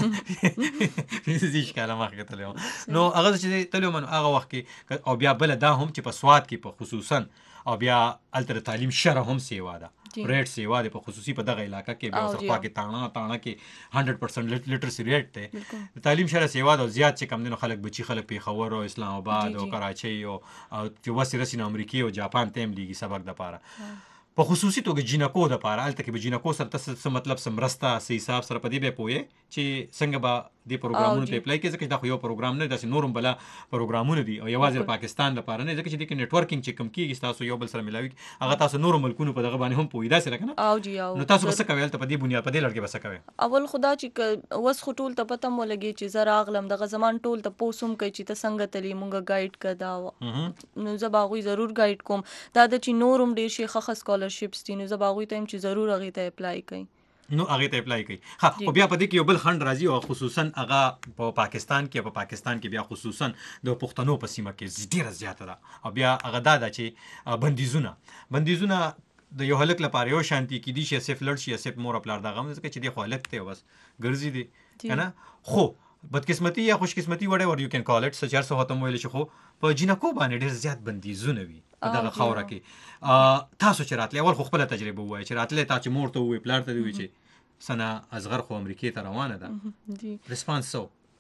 پنځه ویشت کاله مخکې تللی وم. نو هغه چې تللی وم نو هغه وخت کې او بیا بله دا هم چې په سوات کې په خصوصا او بیا هلته د تعلیم شره هم سیوا ده ریټ سیوا دی په خصوصي په دغه علاقه کې بیا ورسره خوا کې تاڼه تاڼه کې هنډرډ پرسنټ لیټرسي ریټ دی. د تعلیم شره سیوا ده او زیات چې کم دی نو خلک بچي خلک پېښور او اسلام آباد او کراچۍ او چې وسې رسي نو امریکې او جاپان ته هم لیږي سبق دپاره. په خصوصي توګه جینکو دپاره هلته کې به جینکو سره ته څه مطلب څه مرسته څه حساب سره په دې بیا پوهې چې څنګه به دې پروګرامونو ته اپلای کړي ځکه چې دا خو یو پروګرام نه دی داسې نور هم بله پروګرامونه دي او یوازې د پاکستان لپاره نه ځکه چې دې کې نیټورکینګ چې کم کېږي ستاسو یو بل سره ملاوي هغه تاسو نورو ملکونو په دغه باندې هم پوهېږي داسې ده که نه. نو تاسو به څه کوئ هلته په دې بنیاد په دې لړ کې به څه کوئ؟ اول خو دا چې اوس خو ټول ته پته مو لګي چې زه راغلم دغه زمان ټول ته پوس هم کوي چې ته څنګه تلې مونږ ګایډ که دا نو زه به هغوی ضرور ګایډ کوم. دا ده چې نور هم ډېر شي ښه ښه سکالرشپس دي نو زه به هغوی ته یم چې ضرور هغې ته اپلای کوي. نو هغې ته اپلای کوي. ها خو بیا په دې کې یو بل خنډ راځي او خصوصا هغه په پاکستان کې په پاکستان کې بیا خصوصا د پښتنو په سیمه کې ډېره زیاته ده او بیا هغه دا ده چې بندیزونه بندیزونه د یو هلک لپاره یو شانتي کېدي شي صرف لړ شي صرف مور پلار دغه هم ځکه چې دی خو هلک دی بس ګرځي دی که نه. خو بدقسمتي یا خوشقسمتي وډ ایور یو کین کال اټ څه چې هر څه ورته ویلی شي خو په جینکو باندې ډېر زیات بندیزونه وي په دغه خاوره کې. تاسو چې راتلی اول خو خپله تجربه ووایئ چې راتلی تا چې مور ته ووایي پلار ته دې ووایي چې ثنا اصغر خو امریکې ته روانه ده ریسپانس څه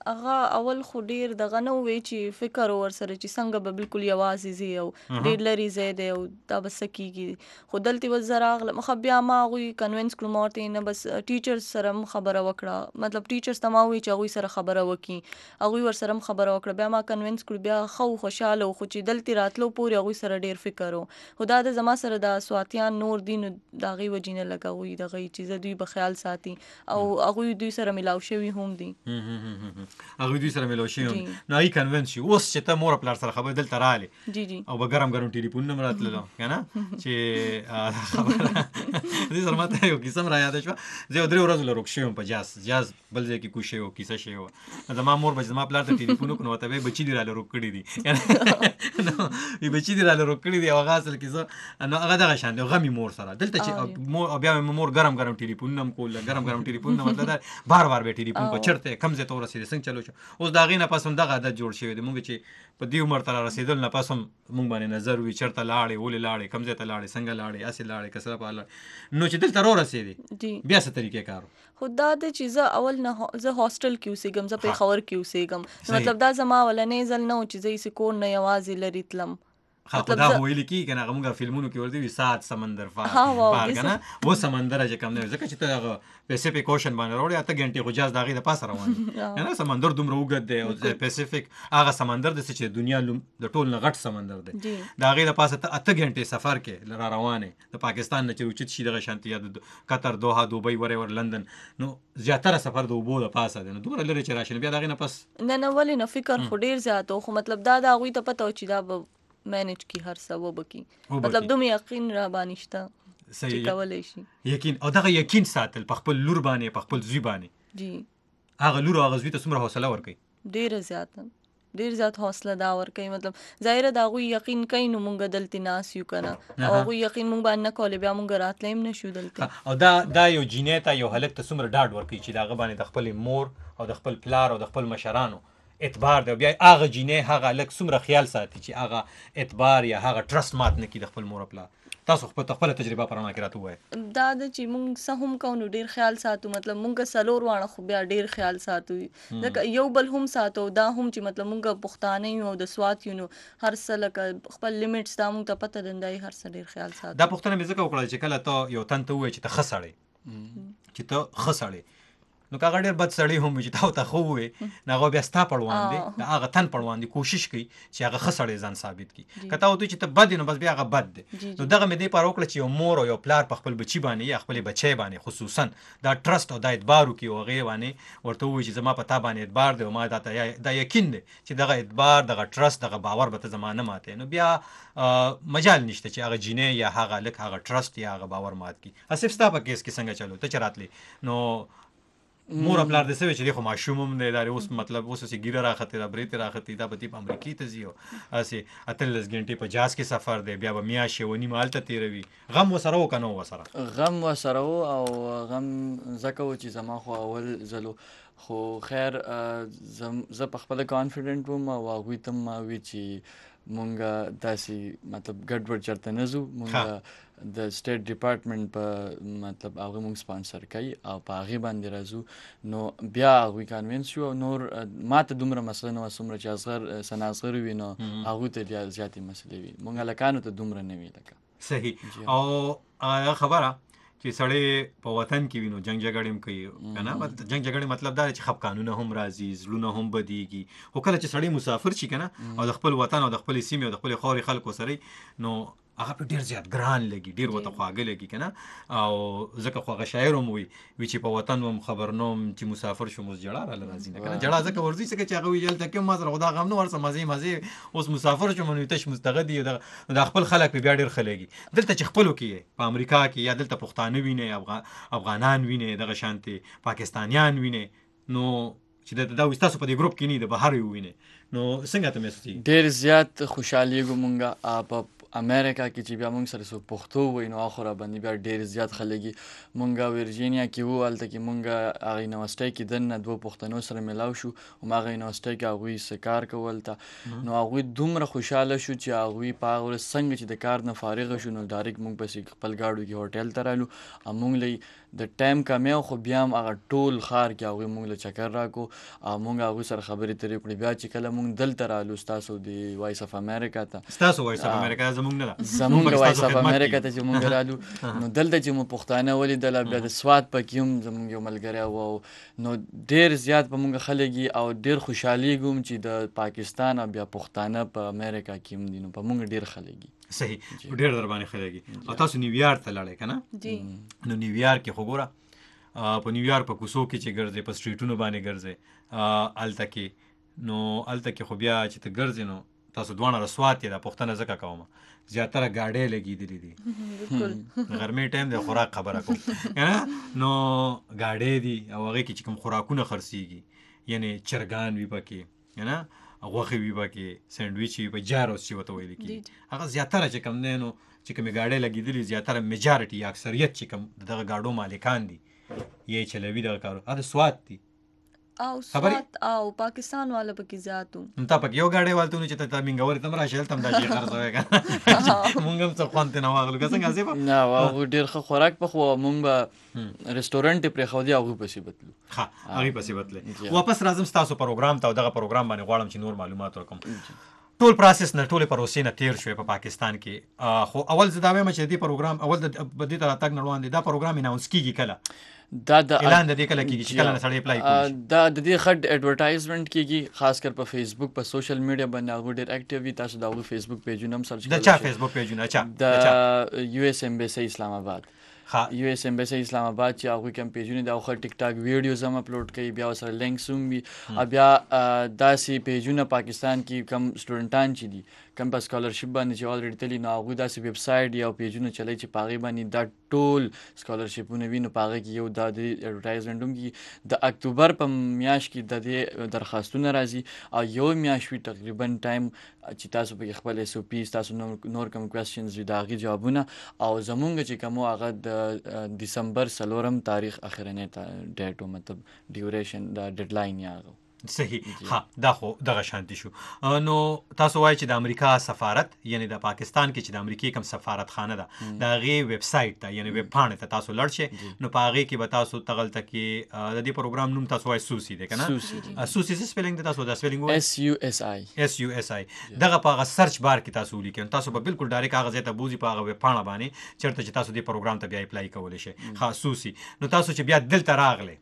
هغه اول خو ډیر دغه نه وی چې فکر ور سره چې څنګه به بالکل یوازې زی او ډیر لري زی دی او دا بس کیږي خو دلته و زراغله مخ بیا ما غوي کنوینس کړم ورته نه بس ټیچرز سره خبره وکړه مطلب ټیچرز ته ما وی چې غوي سره خبره وکي غوي ور سره خبره وکړه بیا ما کنوینس کړ بیا خو خوشاله خو چې دلته راتلو پورې غوي سره ډیر فکر و خدا د زما سره د سواتیان نور دین داغي وجینه لګوي دغه چیز دوی په خیال ساتي او هغه دوی سره ملاو شوی هم دي هغه دوی سره ملاو شوی نو ای کنوینس اوس چې ته مور خپل سره خبر دلته رااله جی جی او به ګرم ګرم ټلیفون نمبر راتللو کنه چې خبره دې سره ماته یو کیسه را یاد شو زه درې ورځې لروک شوم په جاز جاز بل ځای کې کوشي او کیسه شی و زما مور به زما پلار ته ټلیفون وکړو ته به بچی دی را لروک کړی دي نو ای بچی دی را لروک کړی دی او هغه اصل کیسه نو هغه دغه شان دی غمی مور سره دلته چې مور بیا مور ګرم ګرم ټلیفون نم کول ګرم ګرم ټلیفون نم مطلب دا بار بار به ټلیفون په چرته کم زه تور رسیدل څنګه چلو شو اوس دا غینه پسوم دغه عادت جوړ شوی دی مونږ چې په دې عمر تر رسیدل نه پسوم مونږ باندې نظر وی چرته لاړې ولې لاړې کم زه ته لاړې څنګه لاړې اصل لاړې کسره په لاړې نو چې دلته رو رسیدي بیا څه طریقې کارو خدا د چیزه اول نه زه هاستل کې اوسېږم زه په خبر کې اوسېږم مطلب دا زما ولنې ځل نه چې زه یې کور نه یوازې لري تلم خدا ویل کی کنه هغه فلمونو کې ورته وي سات سمندر پار کنه و سمندر چې کم نه ځکه چې ته هغه پیسفیک اوشن باندې وروړې اته غنټې خو جاز داغه د پاسه روان نه سمندر دومره وګد دی او پیسفیک هغه سمندر د چې دنیا د ټول نه غټ سمندر دی داغه د پاسه اته غنټې سفر کې را روانه د پاکستان نه چې اوچت شي دغه شانتي د قطر دوحه دوبۍ ورې ور لندن نو زیاتره سفر د وبو د پاسه دی نو دومره لري چې راشي بیا داغه نه پس نه نه ولې نه فکر خو ډیر زیات خو مطلب دا دا غوي ته پته و چې دا مینج کی هر څه وبکی مطلب دوم یقین را باندې شته چې کولای شي یقین او دغه یقین ساتل په خپل لور باندې په خپل زوی باندې جی هغه لور هغه زوی ته څومره حوصله ورکړي ډیر زیات ډیر زیات حوصله دا ورکړي مطلب ظاهر دا غوي یقین کین نو مونږ دلته ناس یو کنه او غوي یقین مونږ باندې کول بیا مونږ راتلیم نشو دلته او دا دا یو جینې ته یو هلک ته څومره ډاډ ورکړي چې داغه باندې د خپل مور او د خپل پلار او د خپل مشرانو اعتبار دی بیا هغه جینې هغه لک څومره خیال ساتي چې هغه اعتبار یا هغه ټرست مات نه کی د خپل مور خپل تاسو خپل خپل تجربه پرانا کې راته وای دا د چې مونږ سهم کوو ډیر خیال ساتو مطلب مونږ سلور وانه خو بیا ډیر خیال ساتو ځکه یو بل هم ساتو دا هم چې مطلب مونږ پښتانه یو د سوات یو هر څه لکه خپل لیمټس دا مونږ ته پته دندای هر څه ډیر خیال ساتو دا پښتنه مې ځکه وکړه چې کله ته یو تن ته وای چې ته خسړې چې ته خسړې نو کاغه ډېر بد سړی هم چې تاسو ته خو وي ناغه بیا ستا پړوان دي دا هغه تن پړوان دي کوشش کوي چې هغه خسړی ځان ثابت کړي کته وته چې ته بد نو بس بیا هغه بد دي نو دغه مې دی پر وکړه چې یو مور او یو پلار په خپل بچی باندې یا خپل بچی باندې خصوصا دا ټرست او دا اعتبار کوي او هغه باندې ورته وایي چې زما په تا باندې اعتبار دی او ما دا دا یقین دی چې دغه اعتبار دغه ټرست دغه باور به ته زمانه ماته نو بیا مجال نشته چې هغه جینې یا هغه لک هغه ټرست یا هغه باور مات کی اسف ستا په کیس کې څنګه چلو ته چراتلی نو مور خپل د سوي چې خو ماشوم هم دی دا اوس مطلب اوس چې ګیره راخته دا بریت راخته دا په تیپ امریکای ته زیو اسی اتلس غنټې په جاز کې سفر دی بیا به میاشې ونی مالته تیروي غم وسره وکنو وسره غم وسره او غم زکه و چې زما خو اول زلو خو خیر زه په خپل کانفیډنٹ وم او هغه تم ما وی چې مونږه داسې مطلب ګډوډ چرته نه زو مونږه د سټیټ ډپارټمنټ په مطلب هغه مونږ سپانسر کوي او په هغه باندې راځو نو بیا هغه کانوینس شو نور ماته دومره مسله نو سمره چې اصغر سناصغر وي نو هغه ته زیاتې مسلې وي مونږ لکانو ته دومره نه وی لکه صحیح او خبره چې سړی په وطن کې وینو جنگ جګړې هم کوي کنه جنگ جګړې مطلب دا چې خپ قانون هم راځي زلونه هم بدیږي خو کله چې سړی مسافر شي کنه او د خپل وطن او د خپل سیمې او د خپل خوري خلکو سره نو هغه په ډیر زیات ګران لګي ډیر وته خواږه لګي کنه او ځکه خو هغه شاعر هم وي چې په وطن هم خبرنوم چې مسافر شو مز جړه را راځي نه کنه جړه ځکه ورځي چې هغه ویل ته کوم مازره خدا غم نو ورسه مزه مزه اوس مسافر شو منو تش مستغدي د خپل خلک په بیا ډیر خلګي دلته چې خپلو کې په امریکا کې یا دلته پښتانه ویني افغانان ویني دغه شانتي پاکستانیان ویني نو چې دا وستاسو په دې ګروپ کې نه د بهر ویني نو څنګه ته مې ډیر زیات خوشالي ګمونګه اپ امریکا کې چې بیا موږ سره څوک پښتو وایي نو هغه راباندې بیا ډېر زیات خلک موږ ورجینیا کې وو هلته کې موږ هغه یونیورسټۍ کې دننه دوه پښتنو سره میلاو شو هماغه یونیورسټۍ کې هغوی څه کار کوه هلته نو هغوی دومره خوشحاله شو چې هغوی په هغه ورځ څنګه چې د کار نه فارغه شو نو ډایرکټ موږ پسې خپل ګاډو کې هوټل ته رالو او موږ له د ټایم کمی و خو بیا هم هغه ټول ښار کې هغوی موږ له چکر راکړو او موږ هغوی سره خبرې ترې کړې بیا چې کله موږ دلته رالو ستاسو د وایس اف امریکا ته ستاسو وایس اف امریکا زموږ نه ده زموږ وایس اف امریکا ته چې موږ رالو نو دلته چې مو پښتانه ولیدله بیا د سوات پکې هم زموږ یو ملګری و نو ډېر زیات په موږ خلک او ډېر خوشحالېږو هم چې د پاکستان او بیا پښتانه په امریکا کې هم دي نو په موږ ډېر خلک صحیح ډېر در باندې خلک او تاسو نیویارک ته لاړئ که نه جی نو نیویارک کې خو ګوره په نیویارک په کوڅو کې چې ګرځې په سټریټونو باندې ګرځې هلته کې نو هلته کې خو بیا چې ته ګرځې نو تاسو دواړه رسوات یې دا پوښتنه ځکه کوم زیاتره ګاډۍ لګېدلې دي د غرمې ټایم دی خوراک خبره کوم که نه نو ګاډۍ دي او هغې کې چې کوم خوراکونه خرڅېږي یعنې چرګان وي پکې که نه غوښې وي پکې سینډویچ وي پکې جاروس چې ورته ویل کېږي هغه زیاتره چې کوم دی نو چې کومې ګاډۍ لګېدلې زیاتره میجارټي یا اکثریت چې کوم د دغه ګاډو مالکان دي یې چلوي دغه کارو هغه د سوات دي او سوات او پاکستان والا پکې زیات وو نو تا پکې یو ګاډۍ والته نو چې ته مینګورې ته هم راشې هلته هم دا شی خرڅوې که مونږ هم څه خوند ترې نه واخلو که څنګه آصف نه هغوی ډېر ښه خوراک پخوه مونږ به رسټورنټ یې پرېښودی هغوی پسې به تلو ښه هغوی پسې به تلې واپس راځم ستاسو پروګرام ته او دغه پروګرام باندې غواړم چې نور معلومات ورکړم ټول پروسس نه ټولې پروسې نه تیر شوې په پاکستان کې خو اول زه دا وایم چې دې پروګرام اول د دې ته راتګ نه وړاندې دا پروګرام اناونس کېږي کله دا د اعلان د دې کله کېږي چې کله نه سړی اپلای کوي دا د دې ښه اډورټایزمنټ کېږي خاص کر په فیسبوک په سوشل میډیا باندې هغوی ډېر اکټیو وي تاسو د هغوی فیسبوک پیجونه هم سرچ د چا فیسبوک پیجونه چا د یو اس ایمبیسی اسلام آباد یو اس ایمبیسی اسلام آباد چې هغوی کوم پیجونه دي هغه ټیک ټاک ویډیوز هم اپلوډ کوي بیا ورسره لینکس هم وي او بیا داسې پیجونه پاکستان کې کم سټوډنټان چې دي کم په سکالرشپ باندې چې الریډي تللي نو هغوی داسې ویب سایټ یا پیجونه چلوي چې په هغې باندې دا ټول سکالرشپونه وي نو په هغې کې یو دا د اډورټایزمنټ هم کېږي د اکتوبر په میاشت کې د دې درخواستونه راځي او یو میاشت وي تقریبا ټایم چې تاسو پکې خپل ایس او پي تاسو نور کوم کوېسچنز وي د هغې جوابونه او زمونږ چې کوم هغه د ډسمبر څلورم تاریخ اخرنی ډیټ و مطلب ډیوریشن د ډیډ لاین یې هغه صحیح ها دا خو دغه شانتي شو نو تاسو وایئ چې د امریکا سفارت یعنی د پاکستان کې چې د امریکې کوم سفارتخانه ده د هغې ویب سایټ ته یعنی ویب پاڼې ته تاسو لاړ شئ نو په هغې کې به تاسو تغلته کې د دې پروګرام نوم تاسو وایئ سوسي دی که نه سوسي څه سپیلنګ دی تاسو دا سپیلنګ وایئ ایس یو ایس آی ایس یو ایس آی دغه په هغه سرچ بار کې تاسو ولیکئ تاسو به بالکل ډایرکټ هغه ځای ته بوځي په هغه ویب پاڼه باندې چېرته چې تاسو دې پروګرام ته بیا اپلای کولی شئ ښه سوسي نو تاسو چې بیا دلته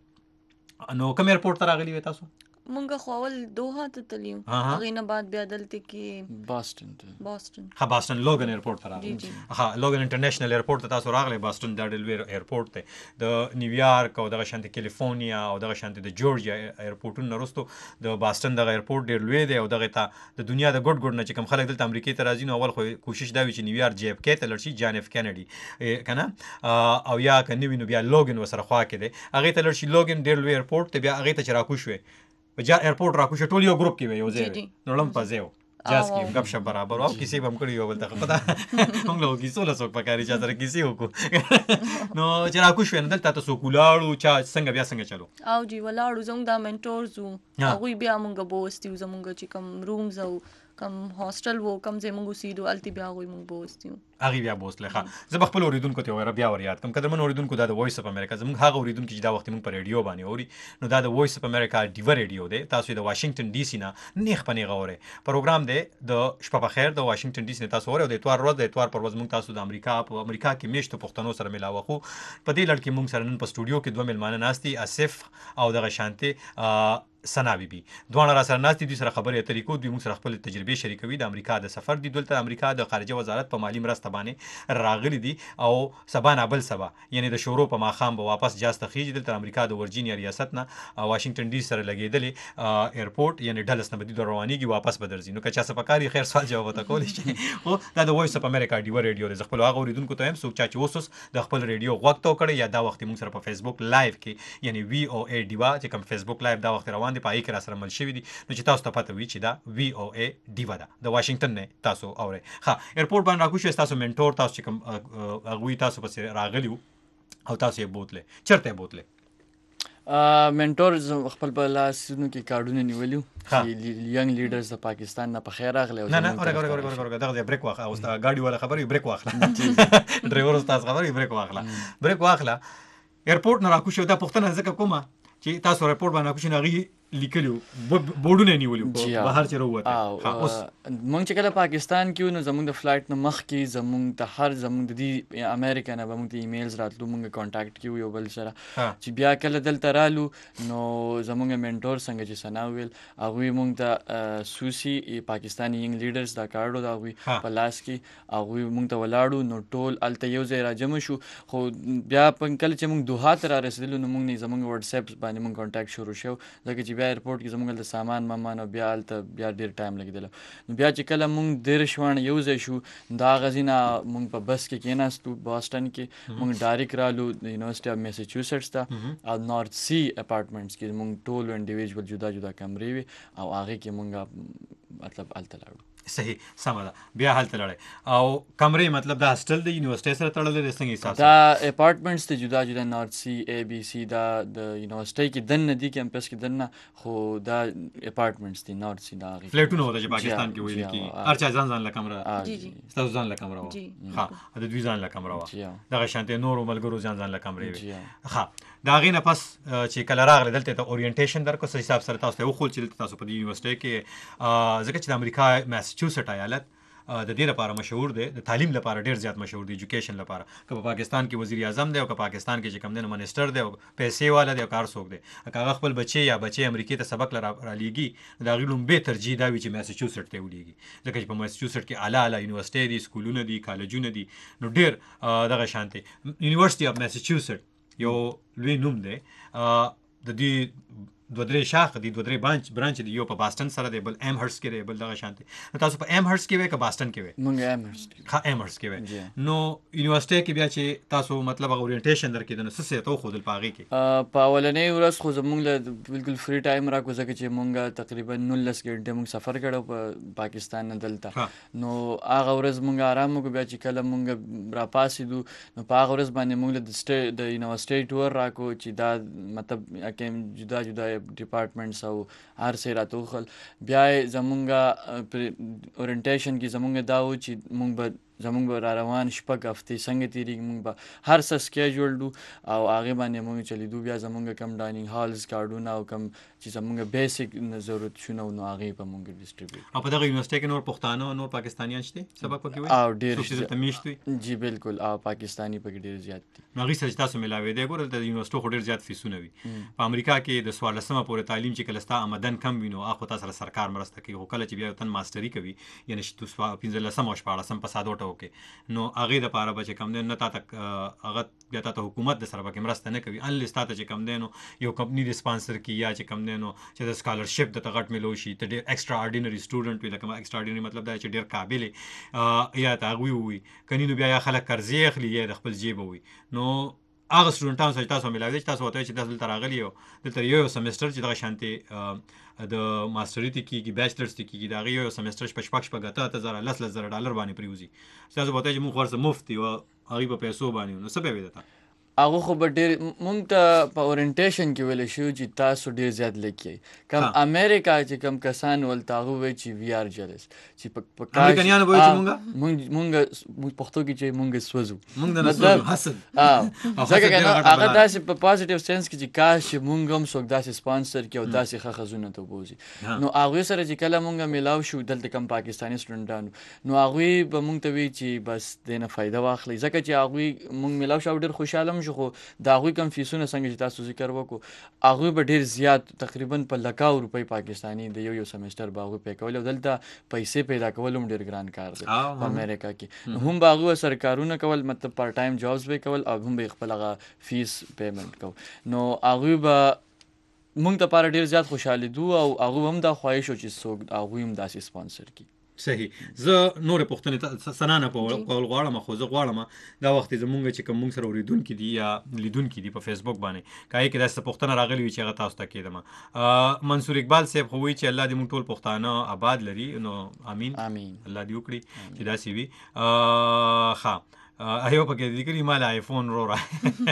راغلئ نو کوم ایرپورټ ته راغلي وی تاسو مونږ خو اول دوحه ته تللیو هغې نه بعد بیا دلته کې باسټن ته باسټن ها باسټن لوګن ایرپورټ ته راغلی ها لوګن انټرنیشنل ایرپورټ ته تاسو راغلی باسټن دا ډېر لوی ایرپورټ دی د نیویارک او دغه شانتې کیلیفورنیا او دغه شانتې د جورجیا ایرپورټونو نه وروستو د باسټن دغه ایرپورټ ډېر لوی دی او دغې ته د دنیا د ګوټ ګوټ نه چې کوم خلک دلته امریکې ته راځي نو اول خو کوشش دا وي چې نیویارک جی اف کې ته لاړ شي جان اف کینیډي که نه او یا که نه وي نو بیا لوګن ورسره خوا کې دی هغې ته لاړ شي لوګن ډېر لوی ایرپورټ دی بیا هغې ته چې راکوش وی په جا ایرپورټ راکوشه ټول یو ګروپ کې وی یو ځای وی نو لم په ځای و جاز کې گپ شپ برابر او کسی به هم کړي یو بل ته پته موږ له کیسو له څوک پکاري چې سره کیسې وکړو نو چې راکوش وی نو دلته تاسو کولاړو چا څنګه بیا څنګه چلو او جی ولاړو زموږ دا منټورز وو هغوی بیا موږ بوستي وو زموږ چې کوم رومز او کم هاسټل وو کم ځای موږ اوسېدو هلته بیا هغوی موږ بوستي وو هغې بیا بوستلی ښه زه به خپل اورېدونکو ته ویره بیا ور یاد کړم قدرمن اورېدونکو دا د وایس اف امریکا زموږ هغه اورېدونکي چې دا وخت موږ په ریډیو باندې اوري نو دا د وایس اف امریکا ډیوه ریډیو دی تاسو یې د واشنګټن ډي سي نه نیغ په نیغه اورئ پروګرام دی د شپه په خیر د واشنګټن ډي سي نه تاسو اورئ او د اتوار ورځ د اتوار پر ورځ موږ تاسو د امریکا په امریکا کې میشتو پښتنو سره میلاوه خو په دې لړ کې موږ سره نن په سټوډیو کې دوه میلمانه ناست دي آصف او دغه شانتې سنا بی بی دواړه را سره ناست دي دوی سره خبرې اترې کوو دوی موږ سره خپل تجربې شریکوي د امریکا د سفر دي دلته امریکا د خارجه وزارت په مالي مرسته باندې راغلي دي او سبا نه بل سبا یعنی د شورو په ماښام به واپس جاز ته خیږي دلته امریکا د ورجینیا ریاست نه واشنګټن ډي سي سره لګېدلې ایرپورټ یعنی ډلس نه به دوی روانېږي واپس به درځي نو که چا څه پکار خیر سوال جواب ورته کولی شي خو دا د وایس اف امریکا ډیوه ریډیو دی زه خپلو هغه اورېدونکو ته یم څوک چا چې اوس اوس د خپل ریډیو غوږ ته وکړی یا دا وخت موږ سره په فیسبوک لایو کې یعنی وي او ای ډیوه چې کوم فیسبوک لایو دا وخت روان روان دي، په هغې کې را سره مل شوي دي. نو چې تاسو ته پته وي چې دا وي او ای ډیوا ده، د واشنګټن نه تاسو اورئ. ښه ایرپورټ باندې راکوز شوئ، ستاسو منټور تاسو چې کوم هغوی تاسو پسې راغلي وو او تاسو یې بوتلې، چېرته یې بوتلې؟ منټور خپل په لاسونو کې کارډونه نیولي وو چې ینګ لیډرز د پاکستان نه په خیر راغلی. نه نه اورګه اورګه اورګه دغه ځای بریک واخله، اوس ګاډي والا خبرې بریک واخله، ډرایور استاد خبرې بریک واخله، بریک واخله. ایرپورټ نه راکوز شو، دا پوښتنه ځکه کومه چې تاسو ایرپورټ باندې راکوز شئ، هغې لیکلي وو، بورډونه یې نیولي وو بهر چې راووته. اوس موږ چې کله پاکستان کې وو نو زموږ د فلایټ نه مخکې زموږ ته هر زموږ د دې امریکا نه به موږ ته ایمیلز راتلو، موږ کانټاکټ کیو یو بل سره چې بیا کله دلته رالو نو زموږ منټور څنګه چې ثنا وویل هغوی موږ ته سوسي پاکستاني ینګ لیډرز دا کارډ و د هغوی په لاس کې، هغوی موږ ته ولاړو نو ټول هلته یو ځای راجمع شو. خو بیا کله چې موږ دوحا ته را رسېدلو نو موږ نه زموږ وټساپ باندې موږ کانټاکټ شروع شو، ځکه چې بیا ایرپورټ کې زموږ د سامان مامان او بیا هلته بیا ډېر ټایم لګېدلی. نو بیا چې کله موږ دېرش واړه یو ځای شو د هغه ځای نه موږ په بس کې کېناستو باسټن کې، موږ ډایرکټ رالو د یونیورسټي اف میساچوسټس ته او نارت سی اپارټمنټس کې موږ ټول انډیویژول جدا جدا کمرې وې او هغې کې موږ مطلب هلته لاړو. صحیح، سمه ده. بیا هلته لړئ او کمرې مطلب دا هاسټل د یونیورسټۍ سره تړلی دی څنګه حساب؟ دا اپارټمنټس ته جدا جدا نارت سی اے بی سی دا د یونیورسټۍ کې دننه دي، کیمپس کې دننه، خو دا اپارټمنټس دي نارت سی دا هغې فلیټونه وته چې پاکستان کې ویل کېږي هر چا ځان ځان له کمره، ستاسو ځان له کمره وه؟ ښه، د دوی ځان له کمره وه، دغه شانتې نورو ملګرو ځان ځان له کمرې وې. ښه، د هغې نه پس چې کله راغلی دلته ته اورینټیشن درکړو څه حساب سره تاسو ته وښول چې دلته تاسو په دې یونیورسټۍ کې، ځکه چې د امریکا میساچوسټ ایالت د دې لپاره مشهور دی، د تعلیم لپاره ډېر زیات مشهور دی، ایجوکیشن لپاره، که په پاکستان کې وزیر اعظم دی او که پاکستان کې چې کوم دی نو منسټر دی او پیسې والا دی او که هر څوک دی، که هغه خپل بچې یا بچې امریکې ته سبق رالیږي نو د هغې لومبۍ ترجیح دا وي چې میساچوسټ ته یې ولیږي، ځکه چې په میساچوسټ کې اعلی اعلی یونیورسټۍ دي، سکولونه دي، کالجونه دي، نو ډېر دغه شانتې. یونیورسټي اف میساچوسټ یو لوی نوم دی، د دې دوه درې شاخ دي، دوه درې برانچ برانچ دي، یو په باستن سره دی، بل ایم هرس کې دی، بل دغه شانتې. نو تاسو په ایم هرس کې وئ که باستن کې وئ؟ موږ ایم هرس کې. ښه، ایم هرس کې وئ. نو یونیورسټۍ کې بیا چې تاسو مطلب هغه اورینټیشن درکېده نو څه څه ته وښودل په هغې کې؟ په اولنۍ ورځ خو زموږ له بالکل فری ټایم راکړو، ځکه چې موږ تقریبا نولس ګنټې موږ سفر کړی په پاکستان نه دلته. نو هغه ورځ موږ ارام وکړو، بیا چې کله موږ راپاڅېدو نو په هغه ورځ باندې موږ له د یونیورسټۍ ټور راکړو چې دا مطلب جدا جدا ډپارټمنټس او هر څه یې راته وښول. بیا یې زمونږ اورینټیشن کې زمونږ دا و چې مونږ به زمونږ به را روان شپږ هفتې څنګه تېرېږي، مونږ به هر څه سکیجولډ و او هغې باندې مونږ چلیدو. بیا زمونږ کم ډاینینګ هالز کارډونه او کم چې زمونږ بیسک ضرورتونه نو هغې به مونږ ډسټریبیوټ. او په دغه یونیورسټۍ کې نور پښتانه او نور پاکستانیان شته سبق پکې وایي؟ او ډېر څوک چې دلته میشت وي؟ جی بالکل، او پاکستاني پکې ډېر زیات دي. نو هغې سره چې تاسو میلاوېدی، ګوره دلته د یونیورسټو خو ډېر زیات فیسونه وي. په امریکا کې د څوارلسمه پورې تعلیم چې کله ستا آمدن کم وي نو هغه خو تا سره سرکار مرسته کوي، خو کله چې بیا یو تن ماسټري کوي یعنې پنځلسم او شپاړسم په سادو ټو کې نو هغې دپاره به چې کوم دی نه تا ته هغه بیا تا ته حکومت د سره پکې مرسته نه کوي، انلیس تا ته چې کوم دی نو یو کمپني دې سپانسر کړي یا چې کوم دی نو چې د سکالرشپ درته غټ میلو شي، ته ډېر ایکسټرا آرډینري سټوډنټ وي، لکه ایکسټرا آرډینري مطلب دا چې ډېر قابل یا ته هغوی ووي، کني نو بیا یا خلک قرضې اخلي یا د خپل جیبه وي. نو هغه سټوډنټانو سره چې تاسو میلاوي چې تاسو ورته وایئ چې تاسو دلته راغلي یو دلته یو یو سمسټر چې دغه شانتې د ماسټري ته کېږي، بیچلرز ته کېږي، د هغې یو یو سمسټر شپږ شپږ شپږ اته اته زره لس لس زره ډالر باندې پرېوځي. تاسو ورته وایئ چې مونږ خو ورسره مفت یو هغوی په پیسو باندې نو څه به وي درته؟ هغه خو به ډېر مونږ ته په اورینټیشن کې ویلی شو چې تاسو ډېر زیات لیکئ. کم امریکا چې کم کسان ولته هغه وایي چې وي آر جلس چې په امریکایانو به وایي چې مونږ مونږ پښتو کې چې مونږ سوځو، مونږ نه سوځو، حسد. ځکه که نه هغه داسې په پازیټیو سینس کې چې کاش چې مونږ هم څوک داسې سپانسر کړي او داسې ښه ښځونه ته وبوځي. نو هغوی سره چې کله مونږ میلاو شو دلته کم پاکستاني سټوډنټانو نو هغوی به مونږ ته وایي چې بس دې نه فایده واخلئ، ځکه چې هغوی مونږ میلاو شو او ډېر خوشحاله هم شو. خو د هغوی کم فیسونه څنګه چې تاسو ذکر وکړو هغوی به ډېر زیات تقریبا په لکاو روپۍ پاکستاني د یو یو سمسټر به هغوی پی کول او دلته پیسې پیدا کول هم ډېر ګران کار دی په امریکا کې. هم به هغوی سره کارونه کول، مطلب پارټ ټایم جابز به کول او هم به خپل هغه فیس پیمنټ کو. نو هغوی به موږ ته لپاره ډېر زیات خوشحالېدو او هغوی هم دا خواهش و چې څوک هغوی هم داسې سپانسر کړي. صحیح. زه نورې پوښتنې سنا نه کول غواړم، خو زه غواړم دا وخت زمونږ چې کوم مونږ سره اورېدونکي دي یا لیدونکي دي په فیسبوک باندې که هغې کې داسې پوښتنه راغلې وي چې هغه تاسو ته کېدم. منصور اقبال صاحب خو وایي چې الله دې مونږ ټول پښتانه آباد لري، نو امین امین الله دې وکړي چې داسې وي. ښه ایو پکې لیکلي مال آیفون رو را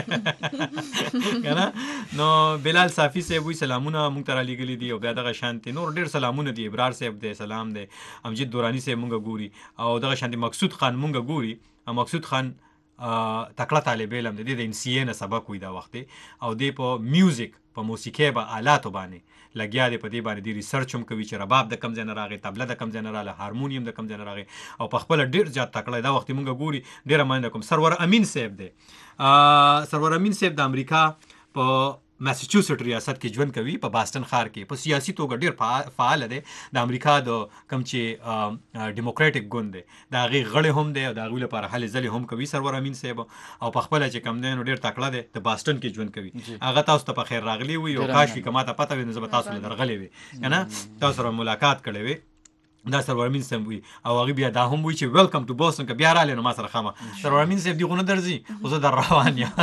کنه. نو بلال صافی صاحب وی سلامونه مونږ ته را لیکلي دي او بیا دغه شانتي نور ډېر سلامونه دي. ابرار صاحب دی سلام دی، امجد دورانی صاحب مونږ ګوري او دغه شانتي مقصود خان مونږ ګوري. مقصود خان تکړه طالب علم دی، د ان سی ای نه سبق وی دا وخت او دی په میوزیک په موسیقي به آلاتو باندې لګیا دی، په دې باندې دی ریسرچ هم کوي چې رباب د کم ځای نه راغی، طبله د کم ځای نه راغله، هارمونیم د کم ځای نه راغی او په خپله ډېر زیات تکړه دا وخت مونږ ګوري. ډېره مننه کوم. سرور امین صاحب دی، سرور امین صاحب د امریکا په میساچوسټ ریاست کې ژوند کوي، په باستن ښار کې. په سیاسي توګه ډېر فعال دی. د امریکا د کوم چې ډیموکریټک ګوند دی د هغې غړی هم دی او د هغوی لپاره هلې ځلې هم کوي سرور امین صاحب. او په خپله چې کوم دی نو ډېر تکړه دی، د باستن کې ژوند کوي. هغه تاسو ته په خیر راغلی وي او کاش وي که ما ته پته وي نو زه به تاسو له درغلی وي که نه تاسو سره ملاقات کړی وي. دا سرور امین صاحب وي او هغې بیا دا هم وایي چې ویلکم ټو بوسټن که بیا رالی نو ما سره خامه. سرور امین صاحب دی خو نه درځي، خو زه در روان یم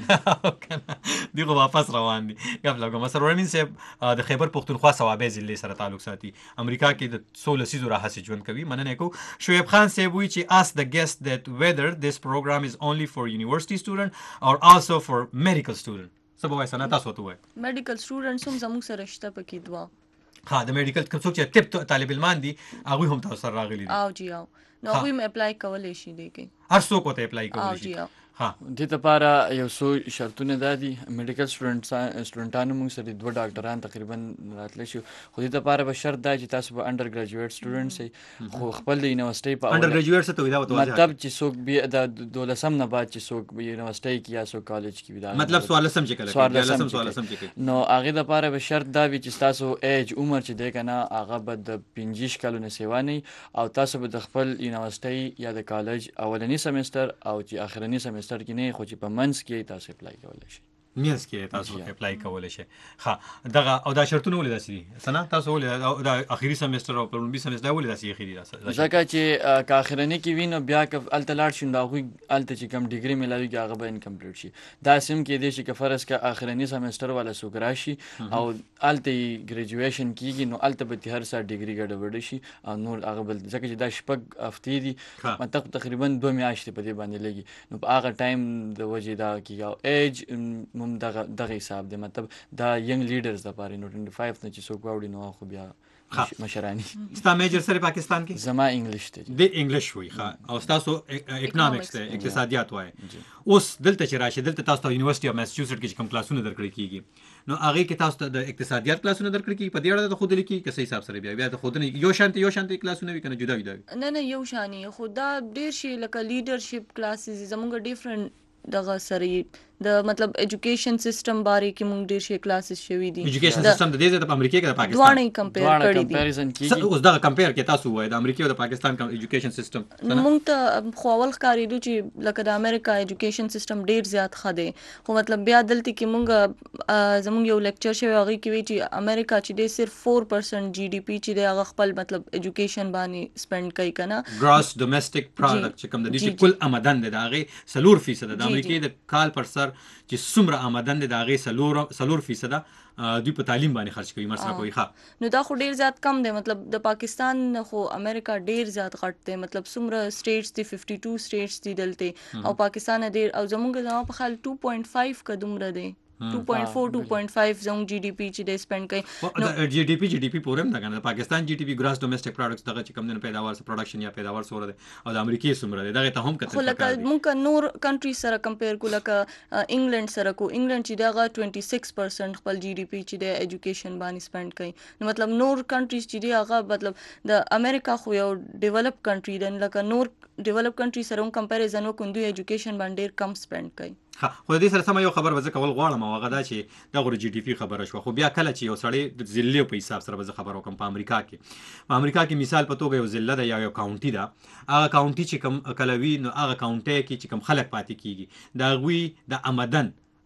دی خو واپس روان دي. ګپ لګوم. سرور امین صاحب د خیبر پښتونخوا صوابۍ ضلعې سره تعلق ساتي، امریکا کې د څو لسیزو راهیسې ژوند کوي. مننه یې کوو. شعیب خان صاحب وایي چې ask the guest that whether this program is only for university student or also for medical student. څه به وایي سنا تاسو ورته ووایئ. میډیکل سټوډنټس هم زموږ سره شته پکې دوه. ها د میډیکل کوم څوک چې طب طالب علمان دي هغوی هم تاسو سره راغلي دي. او جی او نو هغوی هم اپلای کولی شي دی کې هر څوک ورته اپلای کولی شي. ها دې لپاره یو څو شرطونه دا دي. میډیکل سټوډنټس سټوډنټانو موږ سره دوه ډاکټران تقریبا راتلی شو، خو دې لپاره به شرط دا چې تاسو به انډر ګریجویټ سټوډنټ سئ، خو خپل د یونیورسټۍ په انډر ګریجویټ څه ته وایي دا ورته مطلب چې څوک بیا د دولسم نه بعد چې څوک یونیورسټۍ کې یا څوک کالج کې وي، مطلب څوارلسم چې کله څوارلسم څوارلسم چې کوي نو هغې لپاره به شرط دا وي چې ستاسو ایج عمر چې دی که نه هغه به د پنځه کالو نه سیوا نه وي او تاسو به د خپل یونیورسټۍ یا د کالج اولني سمستر او چې آخرني سمستر کې نه خو چې په منځ کې تاسو اپلای کولی شئ. منځ کې تاسو اپلای کولی شئ. ښه دغه او دا شرطونه ولې داسې دي سنا تاسو ولې دا اخري سمستر او په لومړي سمستر ولې داسې اخري دي؟ ځکه چې که اخرني کې وي نو بیا که هلته لاړ شي نو هغوی هلته چې کوم ډیګري میلاویږي هغه به انکمپلیټ شي. داسې هم کیدی شي که فرض که اخرني سمستر والا څوک راشي او هلته یې ګریجویشن کېږي نو هلته به هر ساعت ډیګري ګډوډه شي او نور هغه بل ځکه چې دا شپږ هفتې دي مطلب تقریبا دوه میاشتې په دې باندې لګي نو په هغه ټایم د وجې دا کېږي او ایج هم دغه دغه حساب دی مطلب دا ینګ لیډرز دپاره نو ټوینټي فایو نه چې څوک واوړي نو خو بیا مشرانی. ستا میجر سره پاکستان کې؟ زما انګلیش دی. د انګلیش وي ښه او ستاسو اکنامکس دی اقتصادیات وایي. اوس دلته چې راشي دلته تاسو ته یونیورسټي اف میساچوسټ کې چې کوم کلاسونه درکړل کېږي نو هغې کې تاسو ته د اقتصادیات کلاسونه درکړل کېږي په دې اړه د ښودلي کېږي که څه حساب سره بیا بیا د ښودنې یو شانتې یو شانتې کلاسونه وي که نه جدا جدا وي؟ نه نه یو شانې خو دا ډېر شي لکه لیډرشپ کلاسز زموږ ډیفرنٹ دغه سره د مطلب ایجوکیشن سیستم باره کې مونږ ډېر شي کلاسز شوي دي. ایجوکیشن سیستم د دې ځای ته په امریکا کې د پاکستان دواړه کمپیر کړي دي. کمپیریزن کېږي. اوس دغه کمپیر کې تاسو وایئ د امریکا او د پاکستان کوم ایجوکیشن سیستم مونږ ته خو اول ښکارېدو چې لکه د امریکا ایجوکیشن سیستم ډېر زیات ښه دی خو مطلب بیا دلته کې مونږ زمونږ یو لیکچر شوی هغې کې وایي چې امریکا چې دی صرف فور پرسنټ جی ډي پي چې دی هغه خپل مطلب ایجوکیشن باندې سپینډ کوي که نه ګراس ډومیسټک پروډکټ چې کوم د دې چې کل آمدن دی د هغې څلور فیصده د امریکې د کال پر سر چې څومره آمدن دی د هغې څلور څلور فیصده دوی په تعلیم باندې خرچ کوي مصرف کوي. ښه نو دا خو ډېر زیات کم دی مطلب د پاکستان خو امریکا ډېر زیات غټ دی مطلب څومره سټیټس دي ففټي ټو سټیټس دي دلته او پاکستان ډېر او زموږ زما په خیال ټو پوینټ فایو که دومره دی two point four two point five زموږ جی ډي پي چې دی سپینډ کوي. جی ډي پي جی ډي پي پورې هم ده که نه د پاکستان جی ډي پي ګراس ډومیسټک پروډکټس دغه چې کوم دی پیداوار پروډکشن یا پیداوار څومره دی او د امریکې څومره دی دغې ته هم کتل خو لکه موږ که نور کنټریز سره کمپیر کړو لکه انګلینډ سره کو انګلینډ چې دی هغه ټوینټي سکس پرسنټ خپل جی ډي پي چې دی ایجوکیشن باندې سپینډ کوي نو مطلب نور کنټریز چې دی هغه مطلب د امریکا خو یو ډیولپ کنټری دی لکه نور ډیولپ کنټری سره هم کمپیریزن وکړو دوی ایجوکیشن باندې ډېر کم سپینډ کوي. ها خو د دې سره سم یو خبر به زه کول غواړم او هغه دا چې دغه جی ډي پي خبره شوه خو بیا کله چې یو سړی د ضلعې په حساب سره به زه خبر وکړم په امریکا کې په امریکا کې مثال په توګه یو ضلع ده یا یو کاونټي ده هغه کاونټي چې کوم کله وي نو هغه کاونټۍ کې چې کوم خلک پاتې کېږي د هغوی د آمدن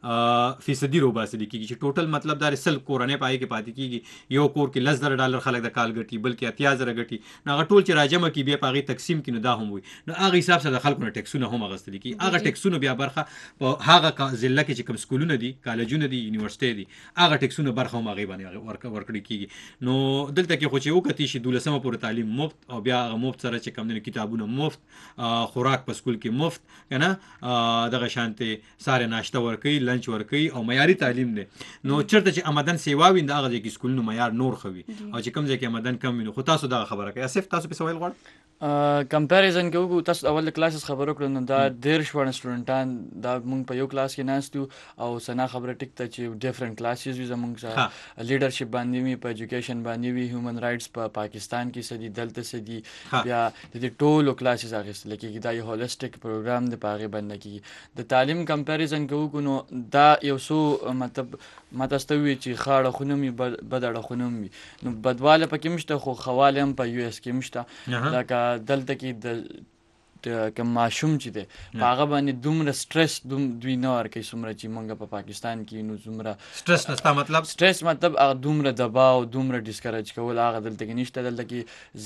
فیصدي روباسلي کېږي چې ټوټل مطلب دا سل کورنۍ پای کې پاتې کېږي یو کور کې لس زره ډالر خلک د کال ګټي بلکې اتیا زره ګټي نو هغه ټول چې راجمع کړي بیا په هغې تقسیم کړي نو دا هم وي نو هغه حساب سره د خلکو نه ټیکسونه هم اخیستل کېږي هغه ټیکسونه بیا برخه په هغه ضلع کې چې کوم سکولونه دي کالجونه دي یونیورسټۍ دي هغه ټیکسونه برخه هم هغې باندې ورکړي کېږي نو دلته کې خو چې وکتې شي دولسمه پورې تعلیم مفت او بیا هغه مفت سره چې کوم دي کتابونه مفت خوراک په سکول کې مفت که نه دغه شانتې سارې ناشته ورکوي لنچ ورکوي او معیاري تعلیم دی نو چېرته چې آمدن سیوا وي د هغه ځای کې سکولونو معیار نور ښه وي او چې کوم ځای کې آمدن کم وي نو خو تاسو دغه خبره کوئ اسف تاسو پسې ویل غواړئ کمپیریزن کې وګورو تاسو اول د کلاسز خبرو کړو نو دا ډېر شوړ سټوډنټان دا مونږ په یو کلاس کې ناست یو او سنا خبره ټیک ته چې ډیفرنٹ کلاسز وي زمونږ سره لیډرشپ باندې وي په ایجوکیشن باندې وي هیومن رائټس په پاکستان کې سدي دلته سدي بیا د دې ټولو کلاسز اخیستل کېږي دا یو هولسټیک پروګرام دی په هغې باندې کېږي د تعلیم کمپیریزن کې وګورو نو دا یو څو مطلب ما تاسو ته ووایي چې ښه اړخونه هم وي بد اړخونه هم وي نو بدواله پکې هم شته خو ښه والی هم په یو ایس کې هم شته لکه دلته کې د کوم ماشوم چې دی په هغه باندې دومره سټرس دوی نه ورکوي څومره چې موږ په پاکستان کې نو څومره سټرس نه ستا مطلب سټرس مطلب هغه دومره دباو دومره ډسکریج کول هغه دلته کې نشته دلته کې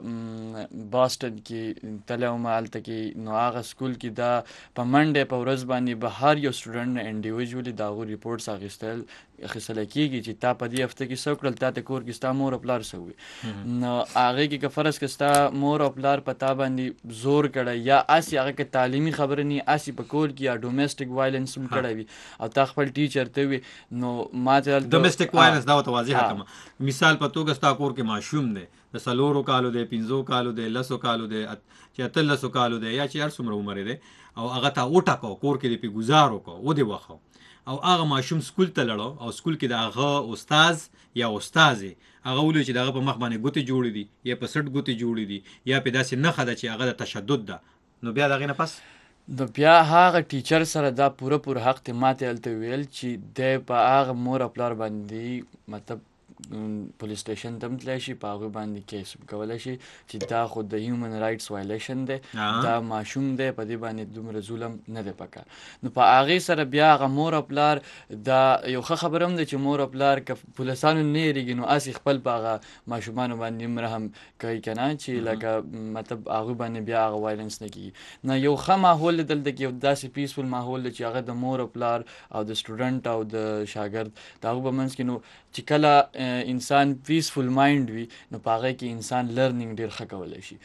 زه باسټن کې تللی وم هلته کې نو هغه سکول کې دا په منډې په ورځ باندې به هر یو سټوډنټ نه انډیویژولي د هغو ریپورټس اخیستل اخیستلی کېږي چې تا په دې هفته کې څه وکړل تا ته کور کې ستا مور او پلار څه ووي نو هغې کې که فرض که ستا مور او پلار په تا باندې زور کړی یا اسې هغه کې تعلیمي خبره نه اسې په کور کې یا ډومیسټک وایلنس هم کړی وي او تا خپل ټیچر ته وي نو ما ته ډومیسټک وایلنس دا ورته واضح کړم مثال په توګه ستا کور کې ماشوم دی د څلورو کالو دی پنځو کالو دی لسو کالو دی چې اتلسو کالو دی یا چې هر څومره عمر دی او هغه ته وټاکو کور کې دې پې ګزار وکړو ودې وخو او هغه ماشوم سکول ته لړو او سکول کې د هغه استاذ یا استاذې هغه ولوي چې د هغه په مخ باندې ګوتې جوړې دي یا په سټ ګوتې جوړې دي یا پې داسې نښه ده چې هغه د تشدد ده نو بیا د هغې نه پس د بیا هغه ټیچر سره دا پوره پوره حق دی ما ته هلته ویل چې دی په هغه مور او پلار باندې مطلب پولیس سټیشن ته هم تللی شي په هغوی باندې کیس کولی شي چې دا خو د هیومن رایټس وایلیشن دی دا ماشوم دی په دې باندې دومره ظلم نه دی پکار نو په هغې سره بیا هغه مور او پلار دا یو ښه خبره هم ده چې مور او پلار که پولیسانو نه یېرېږي نو هسې خپل په هغه ماشومانو باندې هم رحم کوي که نه چې لکه مطلب هغوی باندې بیا هغه وایلنس نه کېږي نو یو ښه ماحول دی دلته کې یو داسې پیسفل ماحول دی چې هغه د مور او پلار او د سټوډنټ او د شاګرد د هغو په منځ کې نو چې کله انسان پیسفل مایند وي نو په هغې کې انسان لرنینګ ډېر ښه کولی شي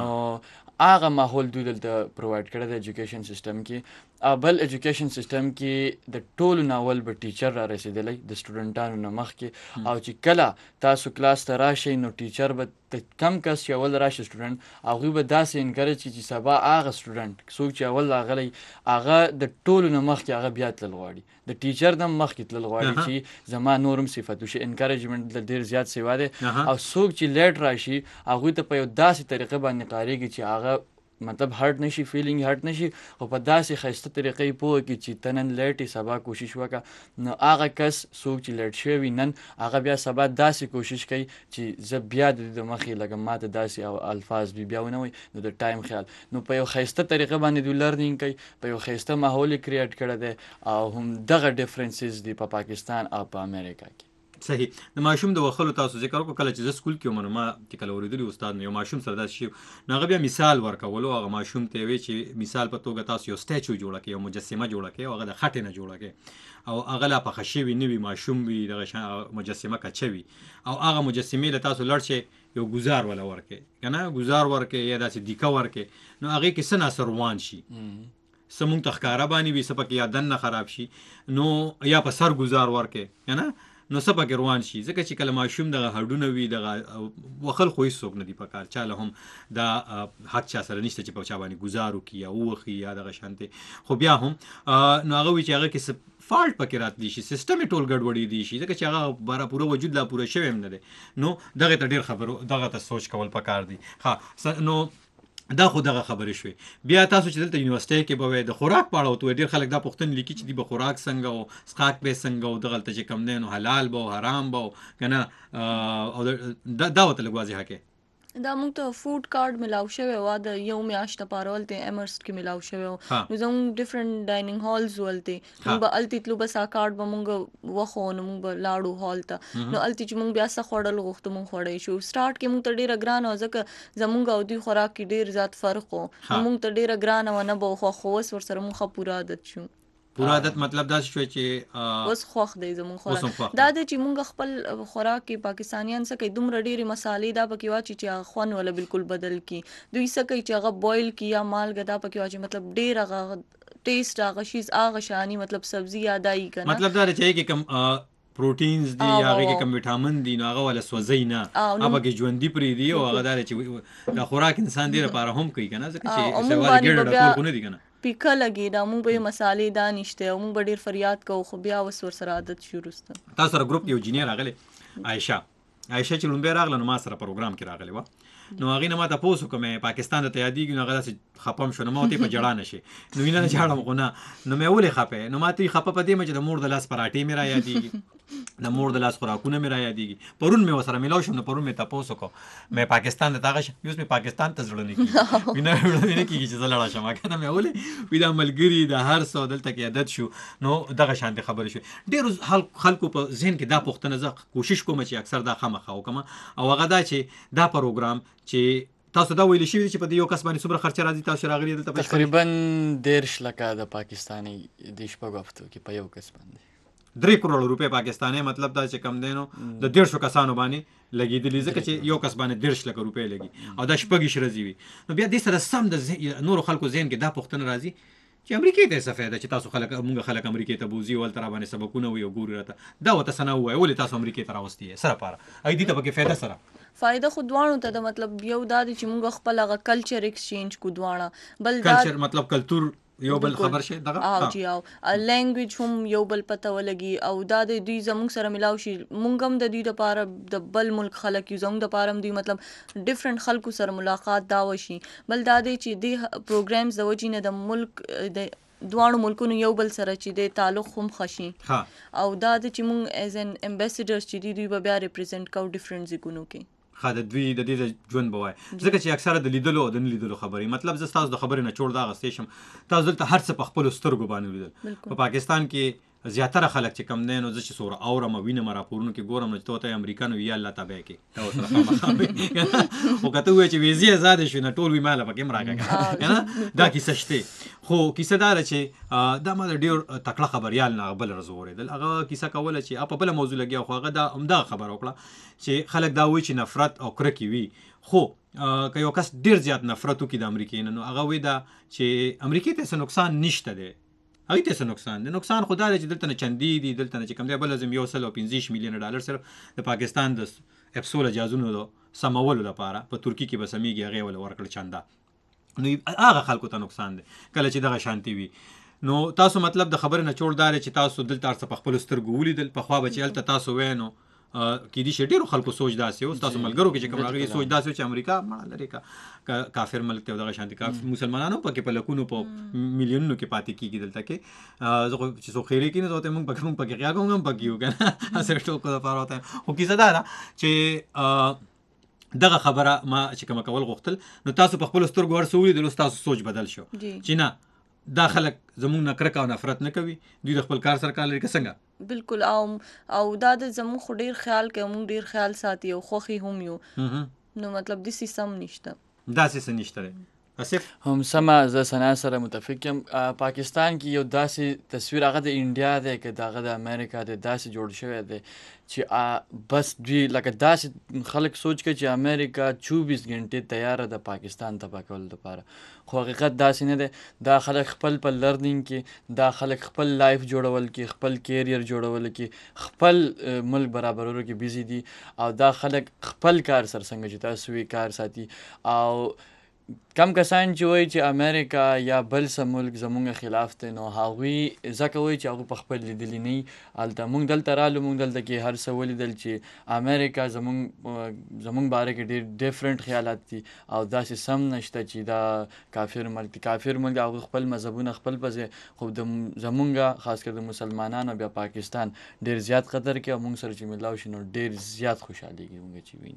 نو هغه ماحول دوی دلته پرووایډ کړی دی ایجوکیشن سیسټم کې بل ایجوکیشن سیسټم کې د ټولو نه اول به ټیچر را رسېدلی د سټوډنټانو نه مخکې او چې کله تاسو کلاس ته راشئ نو ټیچر به کم کس چې اول راشي سټوډنټ هغوی به داسې انکریج کړي چې سبا هغه سټوډنټ څوک چې اول راغلی هغه د ټولو نه مخکې هغه بیا تلل غواړي د ټیچر نه مخکې تلل غواړي چې زما نور هم صفت وشي انکریجمنټ دلته ډېر زیات سیوا دی او څوک چې لیټ راشي هغوی ته په یو داسې طریقه باندې کارېږي چې هغه مطلب هرټ نشي فیلینګ هرټ نشي خو په داسې ښایسته طریقې پوه کړي چې ته نن لیټ یې سبا کوشش وکړه نو هغه کس څوک چې لیټ شوی وي نن هغه بیا سبا داسې کوشش کوي چې زه بیا د دې د مخې لکه ما ته داسې الفاظ بیا ونه وایي نو د ټایم خیال نو په یو ښایسته طریقه باندې دوی لرنینګ کوي په یو ښایسته ماحول یې کریټ کړی دی او هم دغه ډفرنسز دي په پاکستان او په امریکا کې صحیح د ماشوم د وښلو تاسو ذکر وکړو کله چې زه سکول کې وم نو ما چې کله اورېدلي استاد نو یو ماشوم سره داسې شي نو هغه بیا مثال ورکولو هغه ماشوم ته یې وایي چې مثال په توګه تاسو یو سټیچو جوړه کړئ یو مجسمه جوړه کړئ او هغه د خټې نه جوړه کړئ او هغه لا پخه شوي نه وي ماشوم وي دغه مجسمه کچه وي او هغه مجسمې له تاسو لړ شئ یو ګزار ولا ورکړئ که نه ګزار ورکړئ یا داسې دیکه ورکړئ نو هغې کې څه ناڅه روان شي څه مونږ ته ښکاره باندې وي څه پکې یا دننه خراب شي نو یا په سر ګزار ورکړئ که نه نو څه پکې روان شي ځکه چې کله ماشوم دغه هډونه وي دغه وښل خو هېڅوک نه دي په کار چا له هم دا حق چا سره نشته چې په چا باندې ګزار وکړي یا ووښي یا دغه شانتې خو بیا هم نو هغه وي چې هغه کې څه فالټ پکې راتلی شي سیسټم یې ټول ګډوډېدی شي ځکه چې هغه باره پوره وجود لا پوره شوی هم نه دی نو دغې ته ډېر خبرو دغه ته سوچ کول پکار دي ښه نو دا خو دغه خبرې شوې بیا تاسو چې دلته یونیورسټۍ کې به وایي د خوراک په اړه ورته ډېر خلک دا پوښتنې لیکي چې دوی به خوراک څنګه او څښاک به یې څنګه او دغلته چې کوم دی نو حلال به او حرام به او که نه او دا ورته لږ واضحه کړئ دا موږ ته فوډ کارت ملاو شوی و د یو میاشت لپاره ولته امرست کې ملاو شوی و نو زموږ ډیفرنٹ ډایننګ هالز ولته موږ به الته تلو بس آ کارت به موږ وخو نو موږ به لاړو هال ته نو الته چې موږ بیا څه خوړل غوښتو موږ خوړی شو سٹارټ کې موږ ته ډیره ګران او ځکه زموږ او دوی خوراک کې ډیر زیات فرق و موږ ته ډیره ګران و نه به خو خو ور سره موږ پورا عادت شو پورا عادت مطلب دا شو چې اوس خوښ دی زموږ خوراک دا د چې موږ خپل خوراک کې پاکستانیان څه کوي دومره ډېرې مسالې دا پکې واچي چې هغه خوند ولا بالکل بدل کی دوی څه کوي چې هغه بویل کی یا مالګه دا پکې واچي مطلب ډېر هغه ټیسټ هغه شیز هغه شانی مطلب سبزی یادای کنه مطلب دا چې کې کم پروټینز دی هغه کې کم وټامین دی نو هغه ولا سوځي نه هغه کې ژوندۍ پری دی او هغه دا چې دا خوراک انسان دی لپاره هم کوي کنه ځکه چې سوال ګډ ډول کو نه دی کنه پیکه لګي دا موږ به مسالې دا نشته او موږ ډیر فریاد کوو خو بیا وس ور سره عادت شروع ست تاسو سره ګروپ یو جینیر راغلی عائشہ عائشہ چې لومبه راغله نو ما سره پروګرام کې راغلی و نو هغه نه ما تاسو کومه پاکستان ته یادېږي نو هغه څه خپم شو نو ما ته په جړا نشي نو وینه جړم غو نه نو مې ولې خپه نو ما ته خپه پدې مې د مور د لاس پراټې مې را یادېږي د مور د لاس خوراکونه مې را یادېږي پرون مې وسره ملاو شم نو پرون مې تاسو کو مې پاکستان ته تاغه یوس مې پاکستان ته زړه نه کی وینه وینه کیږي چې زړه شم کنه مې ولې وینه ملګری د هر څو دلته کې عادت شو نو دغه شان خبره شو ډېر خلکو په ذهن کې دا پوښتنه زه کوشش کوم چې اکثر دا خامخا وکم او هغه دا چې دا پروګرام چې تاسو دا ویل شي چې په یو کس باندې څومره خرچه راځي تاسو راغلي دلته تقریبا ډېر لکه د پاکستاني د شپږ هفتو کې په یو کس باندې درې کروڑ روپے پاکستاني مطلب دا چې کم دینو د ډېر شو کسانو باندې لګېدلي ځکه چې یو کس باندې ډېر لک روپے لګي او دا شپږ شرزي وي نو بیا دې سره سم د نور خلکو ذهن کې دا پوښتنه راځي چې امریکای ته څه فایده چې تاسو خلک موږ خلک امریکای ته بوزي ول تر باندې سبقونه وي او ګوري راته دا وته سنا وای ولې تاسو امریکای ته راوستي سره پاره اې دې ته پکې فایده سره فائدہ خو دوانو ته د مطلب یو دا چې موږ خپل هغه کلچر ایکسچینج کو دوانه بل دا کلچر مطلب کلتور یو بل خبر شي دغه او جی او لینګویج هم یو بل پته ولګي او دا د دوی زموږ سره ملاو شي مونږ هم د دوی لپاره د بل ملک خلک یو زموږ لپاره دوی مطلب ډیفرنٹ خلکو سره ملاقات دا وشي بل دا دی چې د پروګرامز د وجینه د ملک د دوانو ملکونو یو بل سره چې د تعلق هم خشي او دا د چې مونږ ایز ان امبیسیډرز چې دوی به بیا ریپرزینټ کوو ډیفرنٹ ځایونو کې خاله دوی د دې ژوند بوای ځکه چې اکثره د لیدلو او د لیدلو خبرې مطلب زه تاسو د خبرې نه چور دا غستې شم تاسو دلته هر څه په خپل سترګو باندې لیدل په پاکستان کې زیاتره خلک چې کم دین او زه چې سوره اورم وینم راپورونو کې ګورم نو ته ته امریکانو یا الله تابع کې دا سره خامخا او کته وای چې ویزه آزاد شو نه ټول وی مال پکې مراګه کنه دا کیسه شته خو کیسه دار چې دا ما ډیر تکړه خبريال نه بل رزورېدل هغه کیسه کوله چې په بل موضوع لګیا خو هغه دا عمده خبر وکړه چې خلک دا وایي چې نفرت او کرکې وي خو که یو کس ډیر زیات نفرت وکړي د امریکای نو هغه وایي دا چې امریکای ته څه نقصان نشته دی هغه ته څه نقصان دی نقصان خو دا دی چې دلته نه چندي دي دلته نه چې کوم دی بل لازم یو سل او پنځه میلیون ډالر صرف د پاکستان د اپسول جازونو د سمولو لپاره په ترکی کې به سمېږي هغه ول ورکړل چنده نو هغه خلکو ته نقصان دی کله چې دغه شانتي وي نو تاسو مطلب د خبرې نه چوردار چې تاسو دلته څه په خپل سترګو ولیدل په خوا بچی الته تاسو وینو کې دي شټیرو خلکو سوچ داسې او تاسو ملګرو کې چې کوم راغلي سوچ داسې چې امریکا مړه لري کا کافر ملک ته دغه شانتي کا مسلمانانو پکې په لکونو په میلیونونو کې پاتې کیږي دلته کې زه چې سو خیری کې نه ته موږ پکې موږ پکې غیا کوم پکې یو کنه اسره ټوکو د پاره وته خو کیسه دا چې دغه خبره ما چې کوم کول غوښتل نو تاسو په خپل سترګو ورسولې د تاسو سوچ بدل شو چې نه دا خلک زموږ نه کرکه او نفرت نه کوي دوی د خپل کار سره کار لري که څنګه بالکل او او دا د زموږ خو ډیر خیال کوي موږ ډیر خیال ساتي او خوخي هم یو نو مطلب د سیستم نشته دا سیستم نشته اسف هم سما ز سنا سره متفق یم پاکستان کې یو داسې تصویر هغه د انډیا دی که دغه د امریکا د داسې جوړ شوی دی چې بس دوی لکه داسې خلک سوچ کوي چې امریکا چوبیس غنټې تیاره ده پاکستان ته پاکول لپاره خو حقیقت داسې نه دی دا خلک خپل په لرنینګ کې دا خلک خپل لایف جوړول کې خپل کیریر جوړول کې خپل ملک برابرولو کې بیزی دي او دا خلک خپل کار سره څنګه چې تاسو وی کار ساتي او کم کسان چې وایي چې امریکا یا بل څه ملک زمونږ خلاف دی نو هغوی ځکه وایي چې هغوی په خپل لیدلي نه وي هلته موږ دلته رالو موږ دلته کې هر څه ولیدل چې امریکا زمونږ زمونږ باره کې ډېر ډیفرنٹ خیالات دي او داسې سم نشته چې دا کافر ملک دی کافر ملک هغوی خپل مذهبونه خپل په ځای خو د زمونږ خاص کر د مسلمانانو بیا پاکستان ډېر زیات قدر کوي او موږ سره چې ملاو شي نو ډېر زیات خوشحالېږي موږ چې وینو دلته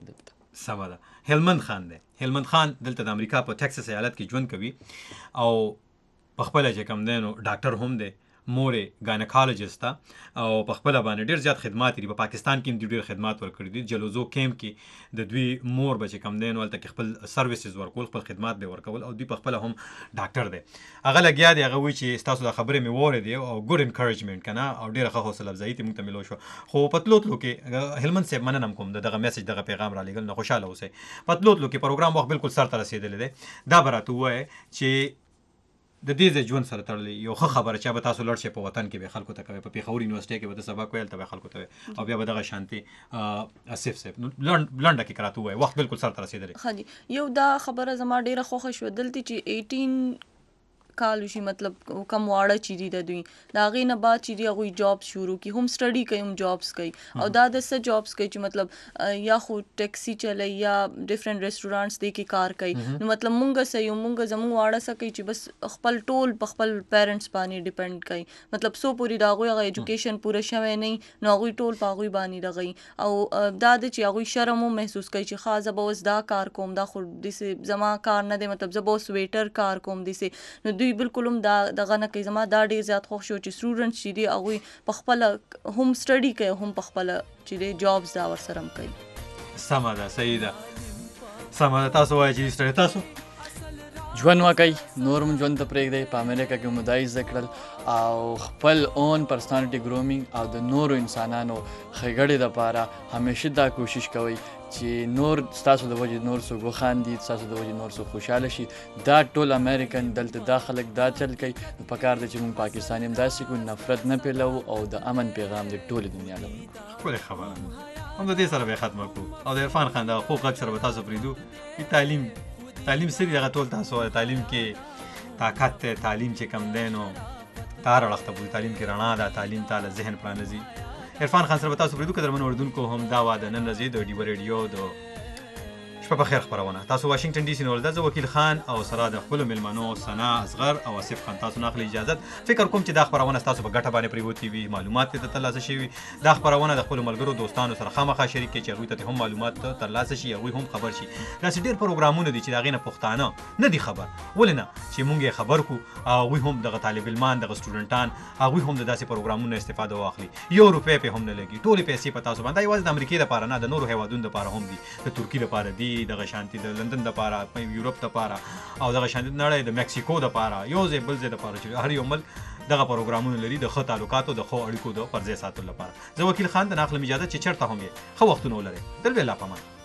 سمه ده. هلمند خان دی. هلمند خان دلته د امریکا په ټکساس ایالت کې ژوند کوي او په خپله چې کوم دی نو ډاکټر هم دی، مور یې ګاینکالوجسټ ده او په خپله باندې ډېر زیات خدمات لري. په پاکستان کې هم دوی ډېر خدمات ورکړي دي. جلوزو کیمپ کې د دوی مور به چې کوم دی نو هلته کې خپل سروسز ورکول، خپل خدمات به ورکول او دوی په خپله هم ډاکټر دی. هغه لګیا دی، هغه وایي چې ستاسو دا خبرې مې واورېدې او ګوډ انکریجمنټ که نه او ډېره ښه حوصله افزایي ترې موږ ته میلو شوه. خو په تلو تلو کې هلمند صاحب مننه هم کوم د دغه میسج دغه پیغام رالیږل نه، خوشحاله اوسئ. په تلو تلو کې پروګرام وخت بالکل سر ته رسېدلی دی. دا به راته ووایه چې د دې ځای ژوند سره تړلی یو ښه خبره چې به تاسو لاړ شئ په وطن کې به خلکو ته کوئ، په پېښور یونیورسټۍ کې به د سبق ویل ته به خلکو ته وایي او بیا به دغه شانتي آصف صاحب نو لنډه کې راته ووایي، وخت بالکل سر ته رسېدلی. ښه جي، یو دا خبره زما ډېره خوښه شوه دلته چې ایټین کال وشي، مطلب کم واړه چې دي د دوی د هغې نه بعد چې دي هغوی جابس شروع کړي، هم سټډي کوي هم جابس کوي او دا د څه جابس کوي چې مطلب یا خو ټیکسي چلوي یا ډفرنٹ ریسټورانټس دی کې کار کوي. نو مطلب مونږ څه یو مونږ زموږ واړه څه کوي چې بس خپل ټول په خپل پیرنټس باندې ډیپینډ کوي، مطلب څو پورې د هغوی هغه ایجوکیشن پوره شوی نه نو هغوی ټول په هغوی باندې دغوي او دا د چې هغوی شرم هم محسوس کوي چې ښه زه به اوس دا کار کوم، دا خو داسې زما کار نه دی، مطلب زه به اوس ویټر کار کوم داسې. نو دوی بالکل هم دا دغه نه کوي. زما دا ډېر زیات خوښ شو چې سټوډنټس چې دي هغوی په خپله هم سټډي کوي هم په خپله چې دی جابس دا ورسره هم کوي. سمه ده، صحیح ده، سمه ده. تاسو وایئ چې سټډي تاسو ژوند وکئ، نور هم ژوند ته پرېږدئ. په امریکا کې مو دا زده کړل او خپل اون پرسنالټي ګرومینګ او د نورو انسانانو ښېګړې دپاره همیشه دا کوشش کوئ چې نور ستاسو د وجې نور څوک وخاندي، ستاسو د وجې نور څوک خوشحاله شي. دا ټول امریکن دلته دا خلک دا چل کوي، نو پکار دی چې موږ پاکستان هم داسې کړو، نفرت نه پیلوو او د امن پیغام د ټولې دنیا له ورکړو. ښکلې خبره ده، هم د دې سره به یې ختمه کړو او د عرفان خان د خوږ غږ سره به تاسو پرېږدو. تعلیم تعلیم څه دي هغه ټول تاسو وایئ. تعلیم کې طاقت دی، تعلیم چې کوم دی نو تار اړخ ته بولي، تعلیم کې رڼا ده، تعلیم تا له ذهن پرانیزي. عرفان خان سره به تاسو پرېږدو. قدرمنو اورېدونکو هم دا وه د نن ورځې د ډیوه ریډیو د شپه په خیر خپرونه. تاسو واشنګټن ډي سي نه ولده، زه وکیل خان او سره د خپلو میلمنو ثنا اصغر او آصف خان تاسو نه اخلي اجازت. فکر کوم چې دا خپرونه ستاسو په ګټه باندې پرېوتې وي، معلومات ترې ترلاسه شوي. دا خپرونه د خپلو ملګرو دوستانو سره خامخا شریک کړئ چې هغوی ته هم معلومات ترلاسه شي، هغوی هم خبر شي. داسې ډېر پروګرامونه دي چې د هغې نه پښتانه نه دي خبر. ولې نه چې موږ یې خبر کړو، هغوی هم دغه طالب علمان دغه سټوډنټان هغوی هم د داسې پروګرامونو استفاده واخلي. یو روپۍ پې هم نه لګي، ټولې پیسې په تاسو باندې. دا یوازې د امریکې دپاره نه، د نورو هېوادونو دپاره هم دي، د ترکي دپاره دي، دغه شانتي د لندن دپاره، یورپ دپاره او دغه شانتي نړۍ د مکسیکو دپاره، یو ځای بل ځای دپاره چې هر یو ملک دغه پروګرامونه لري د ښه تعلقاتو د ښو اړیکو د پر ځای ساتلو لپاره. زه وکیل خان د نه اخلم اجازه چې چېرته هم یې ښه وختونه ولرئ. تل به الله پامان.